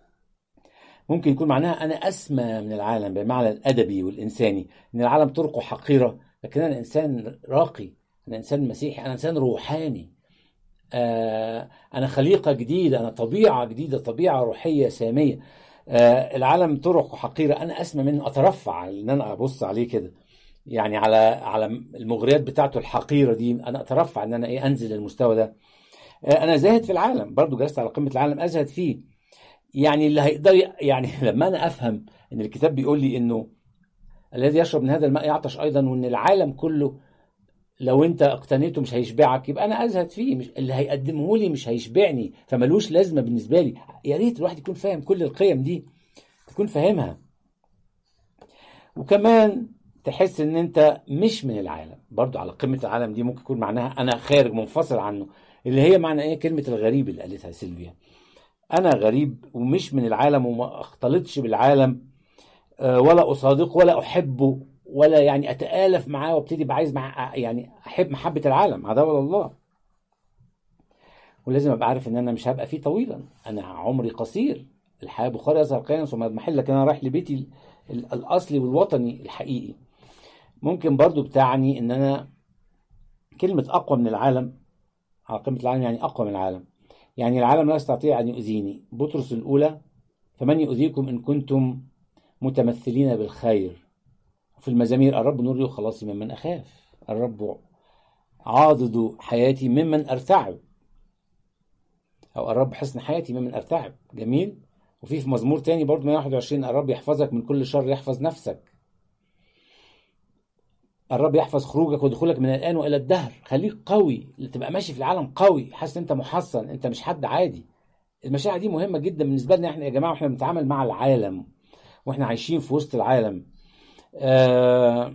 ممكن يكون معناها أنا أسمى من العالم بالمعنى الأدبي والإنساني، إن العالم طرقه حقيرة، لكن أنا إنسان راقي، أنا إنسان مسيحي، أنا إنسان روحاني، آه أنا خليقة جديدة، أنا طبيعة جديدة، طبيعة روحية سامية. آه العالم طرقه حقيرة، أنا أسمى منه، أترفع إن أنا أبص عليه كده، يعني على على المغريات بتاعته الحقيرة دي، أنا أترفع إن أنا إيه أنزل المستوى ده. آه أنا زاهد في العالم، برضو جلست على قمة العالم أزهد فيه. يعني اللي هيقدر، يعني لما انا افهم ان الكتاب بيقول لي انه الذي يشرب من هذا الماء يعطش ايضا، وان العالم كله لو انت اقتنيته مش هيشبعك، يبقى انا ازهد فيه. مش اللي هيقدمه لي مش هيشبعني، فملوش لازمه بالنسبه لي. يا ريت الواحد يكون فاهم كل القيم دي، تكون فاهمها. وكمان تحس ان انت مش من العالم. برضو على قمه العالم دي ممكن يكون معناها انا خارج منفصل عنه، اللي هي معنى ايه كلمه الغريب اللي قالتها سيلفيا. أنا غريب ومش من العالم، وما أختلطش بالعالم، ولا أصادقه ولا أحبه، ولا يعني أتآلف معاه وابتدي بعايز مع يعني أحب محبة العالم، عداوة الله. ولازم أبقى عارف إن أنا مش هبقى فيه طويلا، أنا عمري قصير. الحياة بخار يظهر قيانا ثم يضمحل، لكن أنا رايح لبيتي الأصلي والوطني الحقيقي. ممكن برضو بتعني إن أنا كلمة أقوى من العالم، على قمة العالم يعني أقوى من العالم، يعني العالم لا يستطيع أن يؤذيني. بطرس الأولى فمن يؤذيكم إن كنتم متمثلين بالخير. في المزامير الرب نوري وخلاصي ممن أخاف، الرب عاضد حياتي ممن أرتعب، أو الرب حصن حياتي ممن أرتعب. جميل. وفي في مزمور تاني برضو مئة وواحد وعشرين الرب يحفظك من كل شر، يحفظ نفسك. الرب يحفظ خروجك ودخولك من الآن وإلى الدهر. خليك قوي، تبقى ماشي في العالم قوي، حاسس انت محصن، انت مش حد عادي. المشاعر دي مهمة جدا بالنسبة لنا احنا يا جماعة، واحنا بنتعامل مع العالم واحنا عايشين في وسط العالم. آه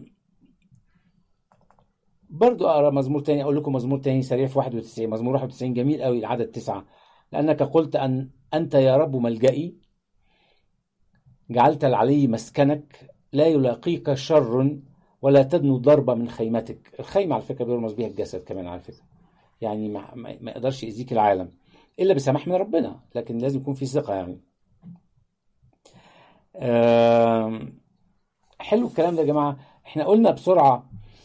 برضو أقرأ مزمور تاني، أقول لكم مزمور تاني سريع في واحد وتسعين. مزمور واحد وتسعين جميل قوي، العدد تسعة. لأنك قلت أن أنت يا رب ملجئي، جعلت العلي مسكنك، لا يلاقيك شر ولا تدنو ضربة من خيمتك. الخيمة على فكرة بيرمز بيها الجسد كمان على فكرة، يعني ما, ما يقدرش يأذيك العالم إلا بسماح من ربنا، لكن لازم يكون في ثقة يعني. حلو الكلام ده يا جماعة. احنا قلنا بسرعة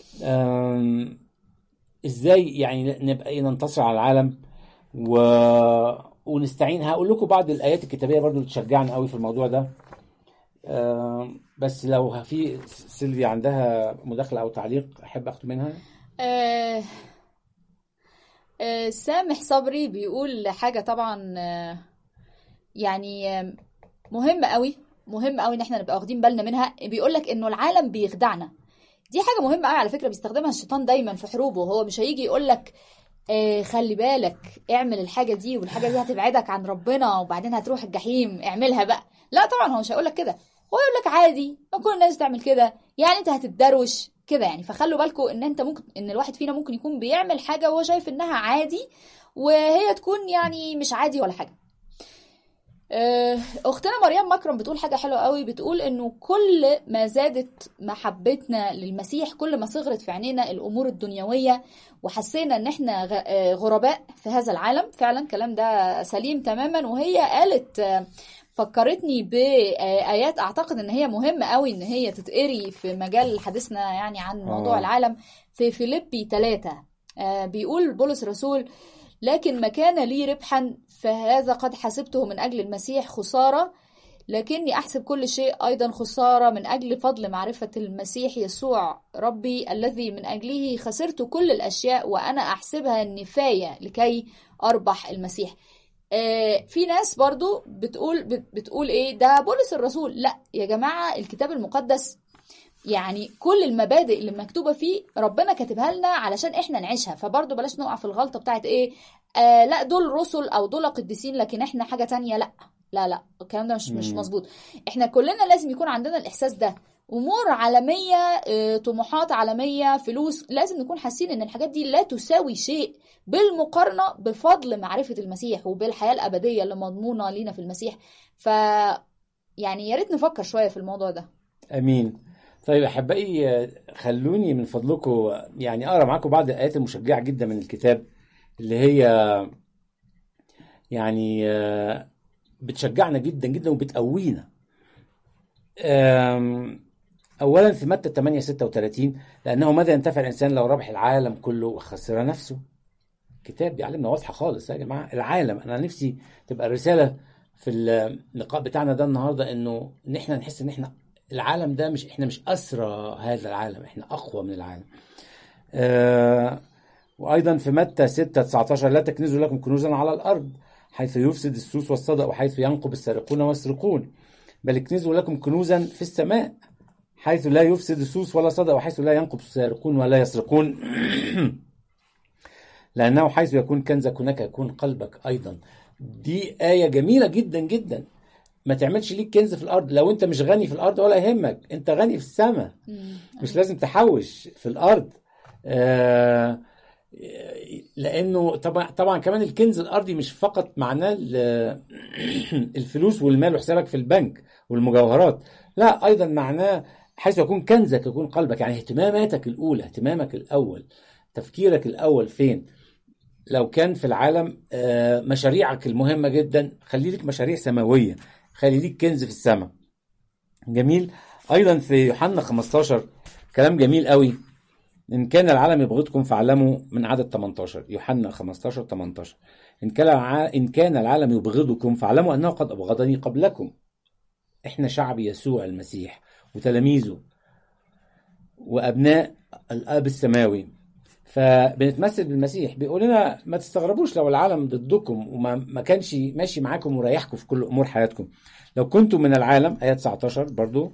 ازاي يعني نبقى ننتصر على العالم و... ونستعين. هقول لكم بعض الآيات الكتابية برضو اللي تشجعنا قوي في الموضوع ده. بس لو في سيلفيا عندها مداخلة أو تعليق أحب أخذ منها. آه آه سامح صبري بيقول حاجة طبعا آه يعني آه مهم قوي، مهم قوي ان احنا نبقى واخدين بالنا منها. بيقول لك انه العالم بيخدعنا، دي حاجة مهمة قوي على فكرة، بيستخدمها الشيطان دايما في حروبه. هو مش هيجي يقول لك آه خلي بالك اعمل الحاجة دي والحاجة دي هتبعدك عن ربنا وبعدين هتروح الجحيم، اعملها بقى. لا طبعا هو مش هيقول لك كده، هو يقول لك عادي ما كل الناس تعمل كده، يعني انت هتتدروش كده يعني. فخلوا بالكم ان انت ممكن، ان الواحد فينا ممكن يكون بيعمل حاجة وهو شايف انها عادي وهي تكون يعني مش عادي ولا حاجة. اختنا مريم مكرم بتقول حاجة حلوة قوي، بتقول انه كل ما زادت محبتنا للمسيح كل ما صغرت في عينينا الامور الدنيوية وحسينا ان احنا غرباء في هذا العالم. فعلا كلام ده سليم تماما. وهي قالت فكرتني بآيات اعتقد ان هي مهمة قوي ان هي تتقري في مجال حديثنا يعني عن موضوع آه. العالم. في فيليبي ثلاثة بيقول بولس الرسول: لكن ما كان لي ربحا فهذا قد حسبته من أجل المسيح خسارة، لكني أحسب كل شيء أيضا خسارة من أجل فضل معرفة المسيح يسوع ربي الذي من أجله خسرت كل الأشياء وأنا أحسبها النفاية لكي أربح المسيح. آه في ناس برضو بتقول بتقول إيه ده بولس الرسول. لا يا جماعة، الكتاب المقدس يعني كل المبادئ اللي مكتوبة فيه ربنا كاتبها لنا علشان احنا نعيشها. فبرضو بلاش نقع في الغلطة بتاعت ايه آه لا دول رسل او دول قديسين لكن احنا حاجة تانية. لا لا لا الكلام ده مش مش مظبوط. احنا كلنا لازم يكون عندنا الاحساس ده. امور عالمية، اه طموحات عالمية، فلوس، لازم نكون حاسين ان الحاجات دي لا تساوي شيء بالمقارنة بفضل معرفة المسيح وبالحياة الابدية اللي مضمونة لينا في المسيح. ف يعني يا ريت نفكر شوية في الموضوع ده. امين. طيب احبائي، خلوني من فضلكم يعني اقرا معاكم بعض الايات المشجعه جدا من الكتاب اللي هي يعني بتشجعنا جدا جدا وبتقوينا. اولا في متى ثمانية ستة وثلاثين: لانه ماذا ينتفع الانسان لو ربح العالم كله وخسر نفسه. كتاب بيعلمنا واضحه خالص يا جماعه. العالم، انا نفسي تبقى الرساله في اللقاء بتاعنا ده النهارده انه ان احنا نحس ان احنا العالم ده مش احنا مش اسرى هذا العالم، احنا اقوى من العالم. آه وايضا في متى ستة تسعة عشر: لا تكنزوا لكم كنوزا على الارض حيث يفسد السوس والصدأ وحيث ينقب السارقون والسرقون، بل اكنزوا لكم كنوزا في السماء حيث لا يفسد السوس ولا صدأ وحيث لا ينقب السارقون ولا يسرقون لانه حيث يكون كنزك هناك يكون قلبك ايضا. دي آية جميلة جدا جدا. ما تعملش ليك كنز في الارض. لو انت مش غني في الارض ولا يهمك، انت غني في السماء، مش لازم تحوش في الارض. آه لانه طبعا طبعا كمان الكنز الارضي مش فقط معناه الفلوس والمال وحسابك في البنك والمجوهرات، لا، ايضا معناه حيث يكون كنزك يكون قلبك. يعني اهتماماتك الاولى، اهتمامك الاول، تفكيرك الاول فين. لو كان في العالم آه مشاريعك المهمة جدا، خلي لك مشاريع سماوية، خلي ليك كنز في السماء. جميل. ايضا في يوحنا خمستاشر كلام جميل قوي: ان كان العالم يبغضكم فاعلموا، من عدد ثمانية عشر. يوحنا خمستاشر ثمانية عشر: ان كان ان كان العالم يبغضكم فاعلموا انه قد ابغضني قبلكم. احنا شعب يسوع المسيح وتلاميذه وابناء الاب السماوي، فبنتمثل بالمسيح. بيقول لنا ما تستغربوش لو العالم ضدكم وما ما كانش ماشي معاكم وريحكم في كل امور حياتكم. لو كنتم من العالم، آية تسعة عشر برضو،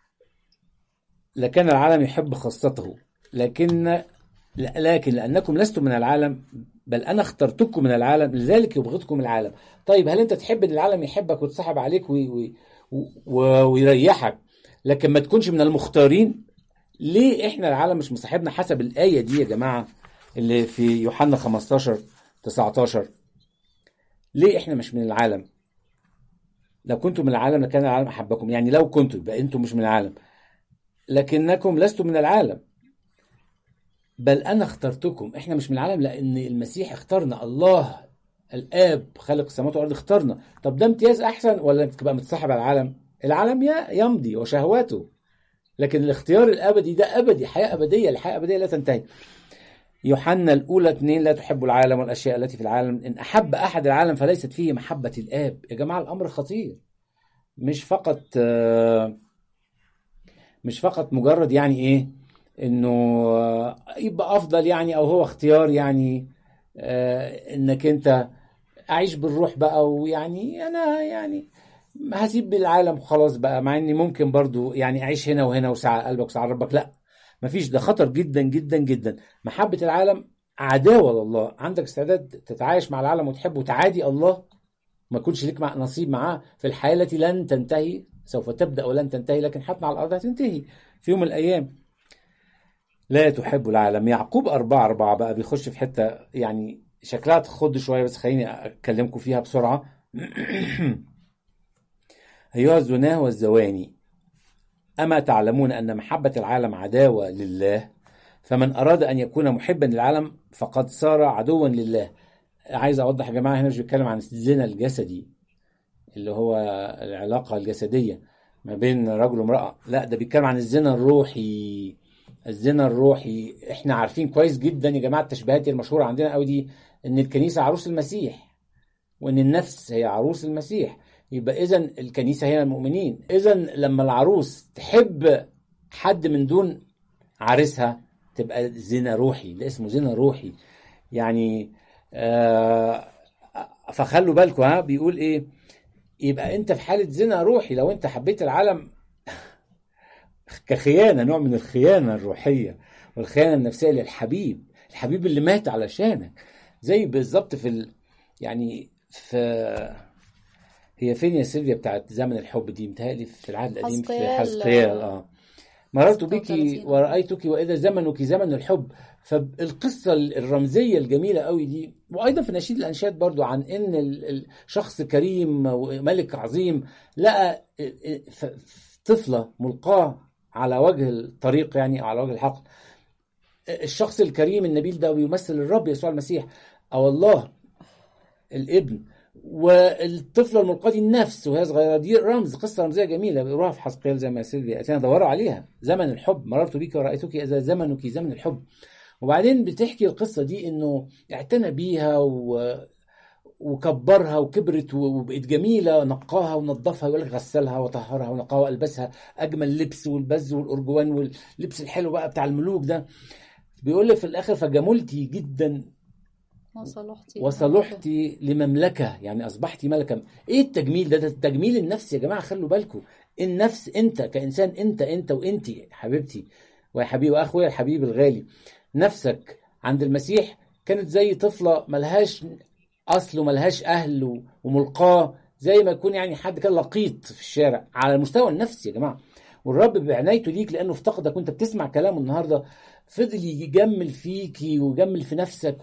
لكان العالم يحب خاصته، لكن لكن لانكم لستم من العالم بل انا اخترتكم من العالم لذلك يبغضكم العالم. طيب هل انت تحب ان العالم يحبك وتصاحب عليك وي وي ويريحك لكن ما تكونش من المختارين؟ ليه احنا العالم مش مصاحبنا حسب الآية دي يا جماعة اللي في يوحنا خمستاشر تسعة عشر؟ ليه احنا مش من العالم؟ لو كنتم من العالم لكان العالم أحبكم. يعني لو كنتم يبقى انتم مش من العالم، لكنكم لستم من العالم بل أنا اخترتكم. احنا مش من العالم لأن المسيح اختارنا، الله الآب خالق السماوات والأرض اختارنا. طب ده امتياز أحسن ولا انك تبقى متصاحب على العالم؟ العالم يمضي وشهواته، لكن الاختيار الأبدي ده أبدي، حياة أبدية، الحياة أبدية لا تنتهي. يوحنا الأولى اثنين: لا تحبوا العالم والأشياء التي في العالم، إن أحب أحد العالم فليست فيه محبة الآب. يا جماعة الأمر خطير، مش فقط مش فقط مجرد يعني إيه إنه يبقى أفضل يعني، أو هو اختيار يعني إنك أنت أعيش بالروح بقى، ويعني أنا يعني هسيب بالعالم خلاص بقى، مع اني ممكن برضو يعني اعيش هنا وهنا وسعى قلبك وسعى ربك. لا، مفيش، ده خطر جدا جدا جدا. محبة العالم عداوة لله. عندك استعداد تتعايش مع العالم وتحبه وتعادي الله، ما يكونش لك نصيب معاه في الحياة التي لن تنتهي، سوف تبدأ ولن تنتهي، لكن حتى على الأرض هتنتهي في يوم من الأيام. لا تحب العالم. يعقوب أربعة أربعة بقى بيخش في حتة يعني شكلها تخض شوية، بس خليني أكلمكم فيها بسرعة. أيها الزناه والزواني أما تعلمون أن محبة العالم عداوة لله؟ فمن أراد أن يكون محبا للعالم فقد صار عدوا لله. عايز أوضح يا جماعة، هنا مش بيتكلم عن الزنا الجسدي اللي هو العلاقة الجسدية ما بين رجل وامرأة، لا ده بيتكلم عن الزنا الروحي. الزنا الروحي احنا عارفين كويس جدا يا جماعة، التشبيهات المشهورة عندنا قوي دي، ان الكنيسة عروس المسيح وان النفس هي عروس المسيح. يبقى اذا الكنيسة هي المؤمنين. اذا لما العروس تحب حد من دون عريسها تبقى زنا روحي، ده اسمه زنا روحي يعني. آه فخلوا بالكم، ها بيقول ايه؟ يبقى انت في حالة زنا روحي لو انت حبيت العالم كخيانة، نوع من الخيانة الروحية والخيانة النفسية للحبيب، الحبيب اللي مات علشانك. زي بالظبط في ال... يعني في هي فين يا سيلفيا بتاعت زمن الحب دي؟ متهيألي في العهد القديم في حزقيال. اه مررت بك ورأيتك وإذا زمنك زمن الحب. فالقصة الرمزية الجميلة قوي دي، وأيضا في نشيد الأنشاد برضو عن إن الشخص كريم وملك عظيم لقى طفلة ملقاة على وجه الطريق، يعني على وجه الحق. الشخص الكريم النبيل ده بيمثل الرب يسوع المسيح أو الله الابن، والطفله الملقاه دي النفس وهي صغيره. دي رمز، قصه رمزيه جميله بيقروها في حزقيال زي ما سيلفيا اتينا دوروا عليها. زمن الحب، مررت بك ورأيتك اذا زمنك زمن الحب. وبعدين بتحكي القصه دي انه اعتنى بيها و... وكبرها وكبرت وبقت جميله، نقاها ونظفها، يقول لك غسلها وطهرها ونقاها والبسها اجمل لبس، والبز والارجوان واللبس الحلو بقى بتاع الملوك ده. بيقول لك في الاخر فجملتي جدا وصلحتي وصلحتي لمملكة، يعني أصبحتي ملكة. إيه التجميل ده؟ ده التجميل النفس يا جماعة، خلوا بالكم. النفس أنت كإنسان، أنت أنت وأنتي حبيبتي ويا حبيبي وأخويا الحبيب الغالي، نفسك عند المسيح كانت زي طفلة ملهاش أصل وملهاش أهل وملقاه، زي ما يكون يعني حد كان لقيط في الشارع على المستوى النفسي يا جماعة. والرب بعنايته ليك لأنه افتقدك وأنت بتسمع كلامه النهاردة، فضل يجمل فيكي ويجمل في نفسك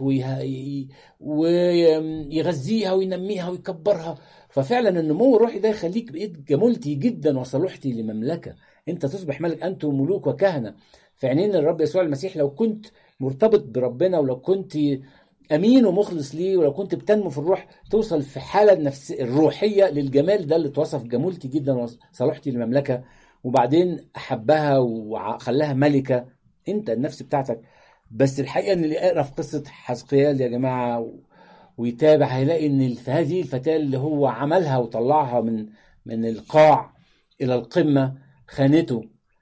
ويغذيها وينميها ويكبرها. ففعلا النمو الروحي ده يخليك بقيت جملتي جدا وصلحتي لمملكة. انت تصبح ملك، انتم ملوك وكهنة في عينين الرب يسوع المسيح. لو كنت مرتبط بربنا، ولو كنت امين ومخلص ليه، ولو كنت بتنمو في الروح، توصل في حالة النفس الروحية للجمال ده اللي توصف جملتي جدا وصلحتي لمملكة. وبعدين احبها وخلاها ملكة، انت النفس بتاعتك. بس الحقيقة ان اللي يقرأ في قصة حزقيال يا جماعة ويتابع هيلاقي ان في هذه الفتاة اللي هو عملها وطلعها من من القاع الى القمة خانته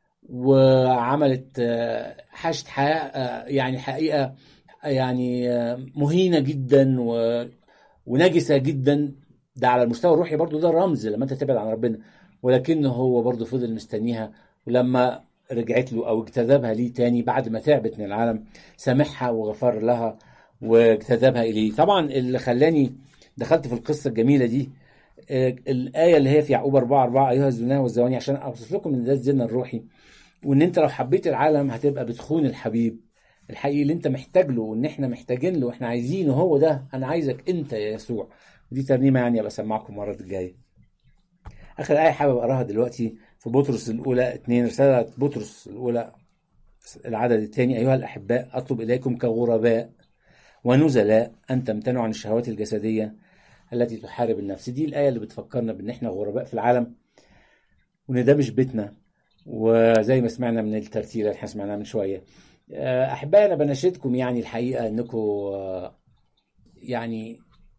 وعملت حاجة حياة، يعني حقيقة يعني مهينة جدا ونجسة جدا. ده على المستوى الروحي برضو ده رمز لما انت تبعد عن ربنا، ولكنه هو برضو فضل مستنيها. ولما رجعت له او اجتذبها ليه تاني بعد ما تعبت من العالم، سامحها وغفر لها واجتذبها اليه. طبعا اللي خلاني دخلت في القصة الجميلة دي الآية اللي هي في يعقوب أربعة أربعة أيها الزناه والزواني، عشان أوصف لكم ان ده الزنا الروحي، وان انت لو حبيت العالم هتبقى بتخون الحبيب الحقيقي اللي انت محتاج له، وان احنا محتاجين له، احنا عايزينه هو ده. انا عايزك انت يا يسوع. ودي ترنيمة يعني ابقى اسمعكم المرة الجاية. اخر آية حابب اقراها دلوقتي في بطرس الاولى اتنين، رسالة بطرس الاولى العدد الثاني. ايها الاحباء اطلب اليكم كغرباء ونزلاء ان تمتنعوا عن الشهوات الجسدية التي تحارب النفس. دي الآية اللي بتفكرنا بان احنا غرباء في العالم، وان ده مش بيتنا، وزي ما سمعنا من الترتيلة اللي احنا سمعناها من شوية. احبائي انا بناشدكم يعني الحقيقة انكم يعني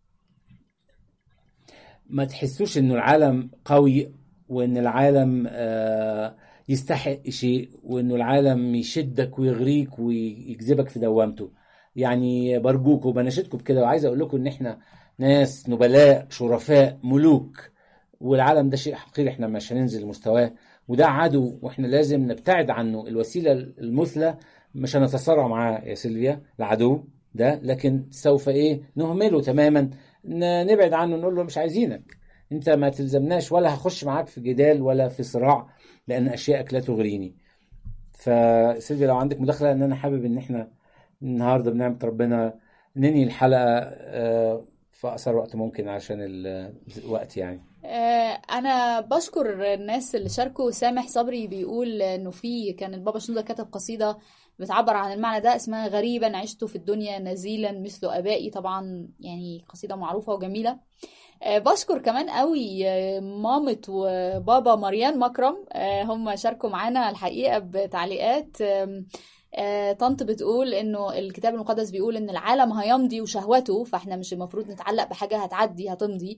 ما تحسوش انه العالم قوي، وان العالم يستحق شيء، وانه العالم يشدك ويغريك ويجذبك في دوامته. يعني برجوكم وبناشدكم بكده، وعايز اقول لكم ان احنا ناس نبلاء شرفاء ملوك، والعالم ده شيء حقيقي احنا مش هننزل لمستواه، وده عدو واحنا لازم نبتعد عنه. الوسيلة المثلى مش هنتصارع معاه يا سيلفيا العدو ده، لكن سوف ايه نهمله تماما، نبعد عنه، نقول له مش عايزينك، انت ما تلزمناش، ولا هخش معاك في جدال ولا في صراع، لان اشيائك لا تغريني. فسيلفيا لو عندك مداخلة، ان انا حابب ان احنا النهاردة بنعمة ربنا ننهي الحلقة في اقصر وقت ممكن عشان الوقت يعني. انا بشكر الناس اللي شاركوا. سامح صبري بيقول انه في كان البابا شنودة كتب قصيدة بتعبر عن المعنى ده اسمها غريبا عشت في الدنيا نزيلا مثل ابائي. طبعا يعني قصيدة معروفة وجميلة. بشكر كمان قوي مامة وبابا مريان مكرم، هم شاركوا معانا الحقيقة بتعليقات. طنط بتقول انه الكتاب المقدس بيقول ان العالم هيمضي وشهوته، فاحنا مش المفروض نتعلق بحاجة هتعدي هتمضي.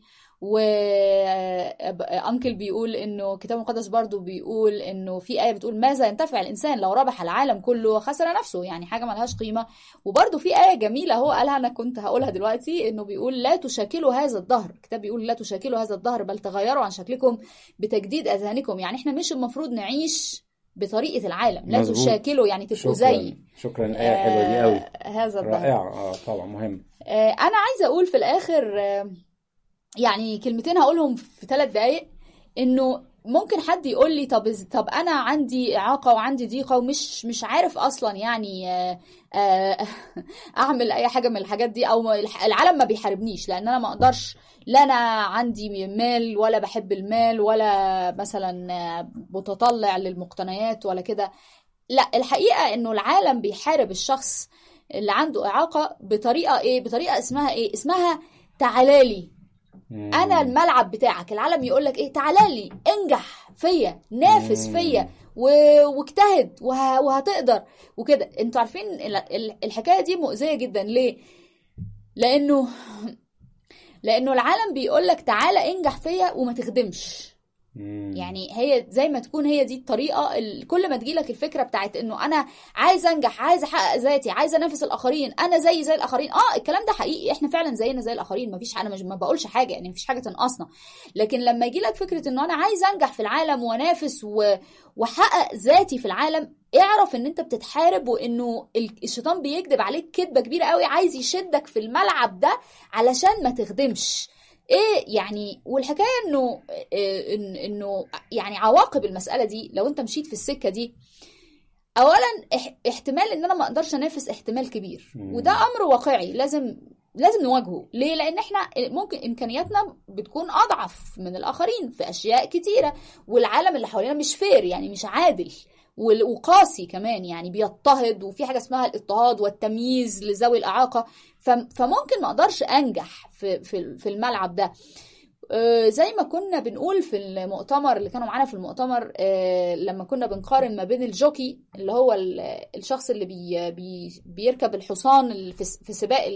وانكل بيقول انه الكتاب المقدس برضو بيقول انه في آية بتقول ماذا ينتفع الانسان لو ربح العالم كله وخسر نفسه، يعني حاجة ملهاش قيمة. وبرضو في آية جميلة هو قالها، انا كنت هقولها دلوقتي، انه بيقول لا تشاكلوا هذا الدهر. الكتاب بيقول لا تشاكلوا هذا الدهر بل تغيروا عن شكلكم بتجديد اذهانكم. يعني احنا مش المفروض نعيش بطريقة العالم، لا مظبوط. تشاكلوا يعني تبقوا زي. شكرا، الآية حلوة دي قوي، هذا الدهر رائعة. اه طبعا مهم. آه انا عايزة اقول في الاخر آه يعني كلمتين هقولهم في ثلاث دقايق. انه ممكن حد يقول لي طب طب انا عندي اعاقه وعندي ضيقه ومش مش عارف اصلا يعني آآ آآ اعمل اي حاجه من الحاجات دي، او العالم ما بيحاربنيش لان انا ما اقدرش، لا انا عندي مال ولا بحب المال ولا مثلا متطلع للمقتنيات ولا كده. لا، الحقيقه انه العالم بيحارب الشخص اللي عنده اعاقه بطريقه ايه؟ بطريقه اسمها ايه؟ اسمها تعالالي انا الملعب بتاعك. العالم يقولك ايه؟ تعالالي انجح فيا، نافس فيا واجتهد وه... وهتقدر وكده. انتوا عارفين الحكايه دي مؤذيه جدا. ليه؟ لانه لانه العالم بيقولك تعالى انجح فيا وما تخدمش. يعني هي زي ما تكون هي دي الطريقه، كل ما تجيلك الفكره بتاعت انه انا عايز انجح، عايز احقق ذاتي، عايز انافس الاخرين، انا زي زي الاخرين. اه الكلام ده حقيقي، احنا فعلا زينا زي الاخرين، مفيش، انا مش ما بقولش حاجه يعني، مفيش حاجه تنقصنا. لكن لما يجيلك فكره انه انا عايز انجح في العالم وانافس واحقق ذاتي في العالم، اعرف ان انت بتتحارب، وانه الشيطان بيكذب عليك كذبه كبيره قوي، عايز يشدك في الملعب ده علشان ما تخدمش. ايه يعني؟ والحكايه انه إيه انه يعني عواقب المساله دي لو انت مشيت في السكه دي، اولا احتمال ان انا ما اقدرش انافس احتمال كبير، وده امر واقعي لازم لازم نواجهه. ليه؟ لان احنا ممكن امكانياتنا بتكون اضعف من الاخرين في اشياء كتيره، والعالم اللي حوالينا مش فير، يعني مش عادل وقاسي كمان، يعني بيضطهد، وفي حاجه اسمها الاضطهاد والتمييز لذوي الاعاقه. فممكن ما اقدرش انجح في في في الملعب ده. زي ما كنا بنقول في المؤتمر اللي كانوا معانا في المؤتمر، لما كنا بنقارن ما بين الجوكي اللي هو الشخص اللي بي بي بيركب الحصان في سباق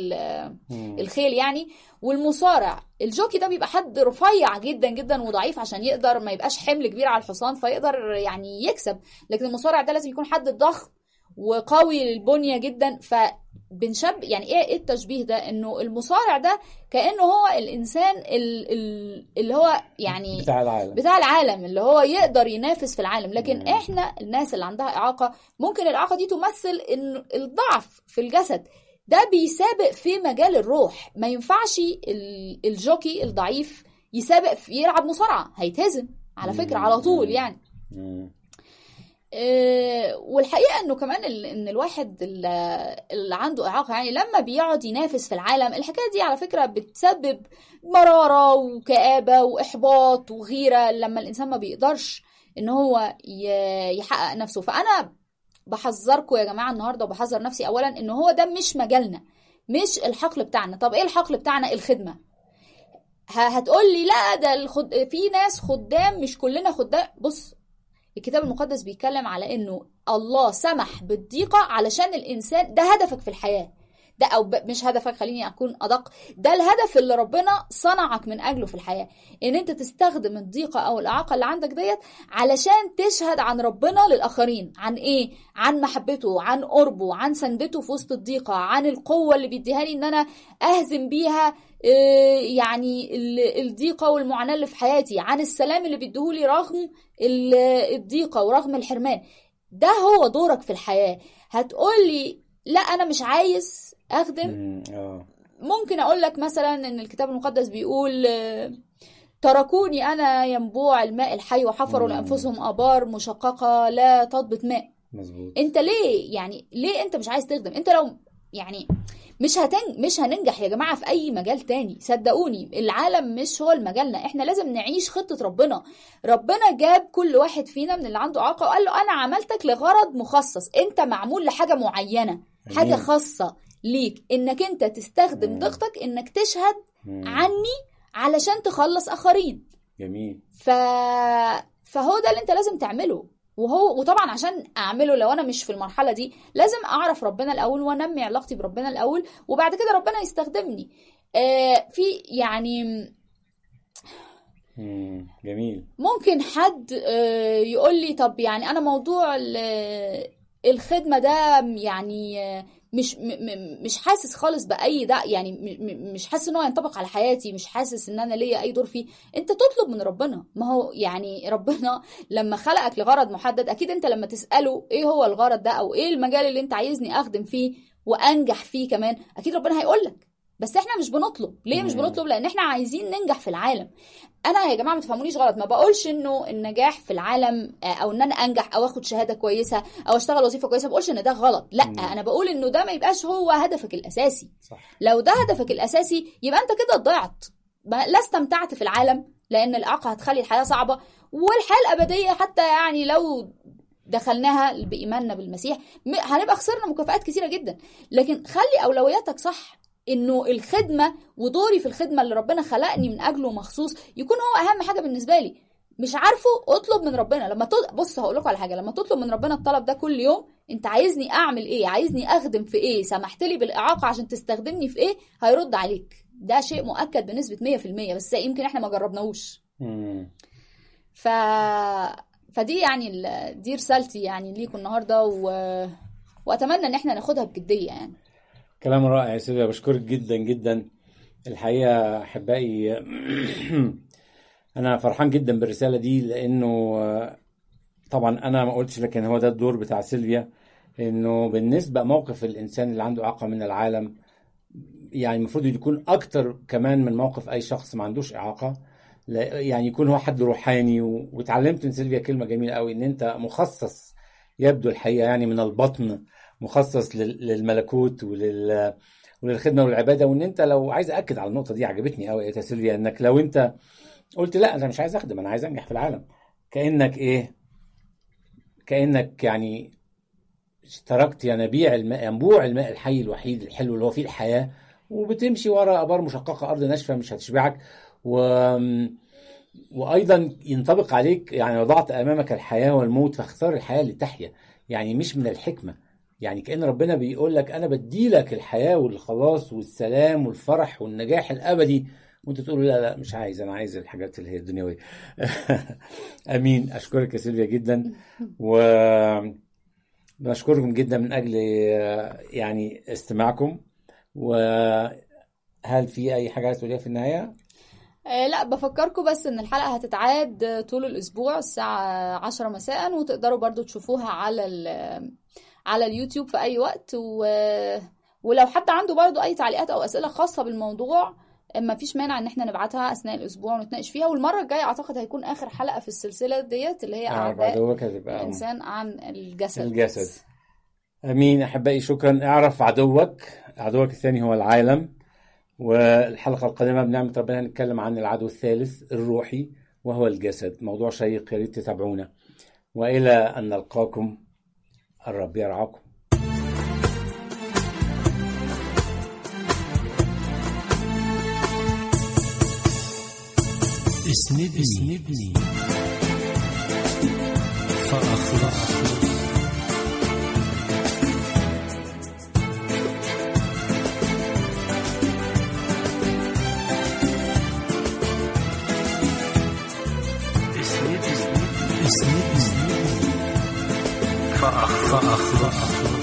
الخيل يعني، والمصارع. الجوكي ده بيبقى حد رفيع جدا جدا وضعيف عشان يقدر ما يبقاش حمل كبير على الحصان فيقدر يعني يكسب، لكن المصارع ده لازم يكون حد ضخم وقوي للبنية جدا. فبنشب يعني ايه التشبيه ده؟ انه المصارع ده كأنه هو الانسان اللي هو يعني بتاع العالم بتاع العالم اللي هو يقدر ينافس في العالم. لكن مم. احنا الناس اللي عندها اعاقة، ممكن الاعاقة دي تمثل ان الضعف في الجسد ده بيسابق في مجال الروح. ما ينفعش الجوكي الضعيف يسابق في يلعب مصارعة، هيتهزم على فكرة على طول يعني. مم. أه والحقيقة انه كمان ان الواحد اللي عنده اعاقة يعني لما بيقعد ينافس في العالم، الحكاية دي على فكرة بتسبب مرارة وكآبة واحباط وغيرة لما الانسان ما بيقدرش ان هو يحقق نفسه. فانا بحذركم يا جماعة النهاردة، وبحذر نفسي اولا، ان هو ده مش مجالنا، مش الحقل بتاعنا. طب ايه الحقل بتاعنا؟ الخدمة. هتقولي لا ده الخد... في ناس خدام، مش كلنا خدام. بص، الكتاب المقدس بيتكلم على انه الله سمح بالضيقة علشان الانسان ده هدفك في الحياة ده، او مش هدفك، خليني اكون ادق، ده الهدف اللي ربنا صنعك من اجله في الحياة، ان انت تستخدم الضيقة او الاعاقة اللي عندك ديت علشان تشهد عن ربنا للاخرين. عن ايه؟ عن محبته، عن قربه، عن سندته في وسط الضيقة، عن القوة اللي بيديها لي ان انا اهزم بيها يعني الضيقة والمعاناة اللي في حياتي، عن السلام اللي بيديهولي رغم الضيقة ورغم الحرمان. ده هو دورك في الحياة. هتقولي لا انا مش عايز اخدم، ممكن اقول لك مثلا ان الكتاب المقدس بيقول تركوني انا ينبوع الماء الحي وحفروا لانفسهم ابار مشققة لا تضبط ماء. مظبوط. انت ليه يعني ليه انت مش عايز تخدم؟ انت لو يعني مش هتن... مش هننجح يا جماعة في أي مجال تاني. صدقوني العالم مش هو المجالنا، احنا لازم نعيش خطة ربنا. ربنا جاب كل واحد فينا من اللي عنده إعاقة وقال له أنا عملتك لغرض مخصص، انت معمول لحاجة معينة، حاجة خاصة ليك، انك انت تستخدم ضغطك انك تشهد عني علشان تخلص آخرين. جميل. ف... فهو ده اللي انت لازم تعمله. وهو وطبعا عشان اعمله لو انا مش في المرحله دي لازم اعرف ربنا الاول وانمي علاقتي بربنا الاول، وبعد كده ربنا يستخدمني. آه في يعني مم. جميل. ممكن حد آه يقول لي طب يعني انا موضوع الخدمه ده يعني آه مش م- مش حاسس خالص باي ده، يعني م- مش حاسس ان هو ينطبق على حياتي، مش حاسس ان انا ليا اي دور فيه. انت تطلب من ربنا. ما هو يعني ربنا لما خلقك لغرض محدد، اكيد انت لما تساله ايه هو الغرض ده او ايه المجال اللي انت عايزني اخدم فيه وانجح فيه كمان، اكيد ربنا هيقول لك. بس احنا مش بنطلب. ليه مش بنطلب؟ لان احنا عايزين ننجح في العالم. انا يا جماعه ما تفهمونيش غلط، ما بقولش انه النجاح في العالم او ان انا انجح او اخد شهاده كويسه او اشتغل وظيفه كويسه، ما بقولش ان ده غلط. لا مم. انا بقول انه ده ما يبقاش هو هدفك الاساسي. صح. لو ده هدفك الاساسي يبقى انت كده ضيعت، لا استمتعت في العالم، لان الاعاقه هتخلي الحياه صعبه، والحياه الابديه حتى يعني لو دخلناها بايماننا بالمسيح هنبقى خسرنا مكافآت كثيره جدا. لكن خلي اولوياتك صح، انه الخدمه ودوري في الخدمه اللي ربنا خلقني من اجله مخصوص يكون هو اهم حاجه بالنسبه لي. مش عارفه اطلب من ربنا. لما تطلب، بص هقول لكم على حاجه، لما تطلب من ربنا الطلب ده كل يوم، انت عايزني اعمل ايه، عايزني اخدم في ايه، سمحت لي بالاعاقه عشان تستخدمني في ايه، هيرد عليك. ده شيء مؤكد بنسبه مية في المية، بس يمكن احنا ما جربناهوش. ف فدي يعني ال... دي رسالتي يعني ليكم النهارده، و... واتمنى ان احنا ناخدها بجديه يعني. كلام رائع يا سيلفيا، بشكرك جدا جدا الحقيقة. أحبائي أنا فرحان جدا بالرسالة دي، لأنه طبعا أنا ما قلتش لكن هو ده الدور بتاع سيلفيا، إنه بالنسبة موقف الإنسان اللي عنده إعاقة من العالم يعني المفروض يكون أكتر كمان من موقف أي شخص ما عندوش إعاقة، يعني يكون هو حد روحاني. وتعلمت من سيلفيا كلمة جميلة قوي، إن أنت مخصص يبدو الحقيقة يعني من البطن، مخصص للملكوت ولل وللخدمه والعباده. وان انت لو عايز اكد على النقطه دي، عجبتني قوي يا سيلفيا، انك لو انت قلت لا انا مش عايز اخدم، انا عايز انجح في العالم، كانك ايه، كانك يعني اشتركت ينابيع الماء، ينبوع الماء الحي الوحيد الحلو اللي هو فيه الحياه، وبتمشي ورا ابار مشققه ارض ناشفه مش هتشبعك. و وايضا ينطبق عليك يعني وضعت امامك الحياه والموت فاختار الحياه لتحيا، يعني مش من الحكمه، يعني كأن ربنا بيقول لك أنا بدي لك الحياة والخلاص والسلام والفرح والنجاح الأبدي، وأنت تقول لا لا مش عايز، أنا عايز الحاجات اللي هي الدنيوية. أمين. أشكرك يا سيلفيا جدا، ونشكركم جدا من أجل يعني استماعكم. وهل في أي حاجة عايز تقوليها في النهاية؟ آه لا، بفكركم بس ان الحلقة هتتعاد طول الاسبوع الساعة عشرة مساء، وتقدروا برضو تشوفوها على على اليوتيوب في اي وقت. و... ولو حد عنده برضو اي تعليقات او اسئلة خاصة بالموضوع ما فيش مانع ان احنا نبعتها اثناء الاسبوع ونتناقش فيها. والمرة الجاية اعتقد هيكون اخر حلقة في السلسلة ديت اللي هي اعداء الانسان عن الجسد. الجسد. امين. احبائي شكرا. اعرف عدوك، عدوك الثاني هو العالم. والحلقة القادمة بنعمة ربنا هنتكلم عن العدو الثالث الروحي وهو الجسد. موضوع شيق، يا ريت تتابعونا. وإلى أن نلقاكم، الرب يرعاكم. اسندني, اسندني فأخلص. اسندني فأخلص.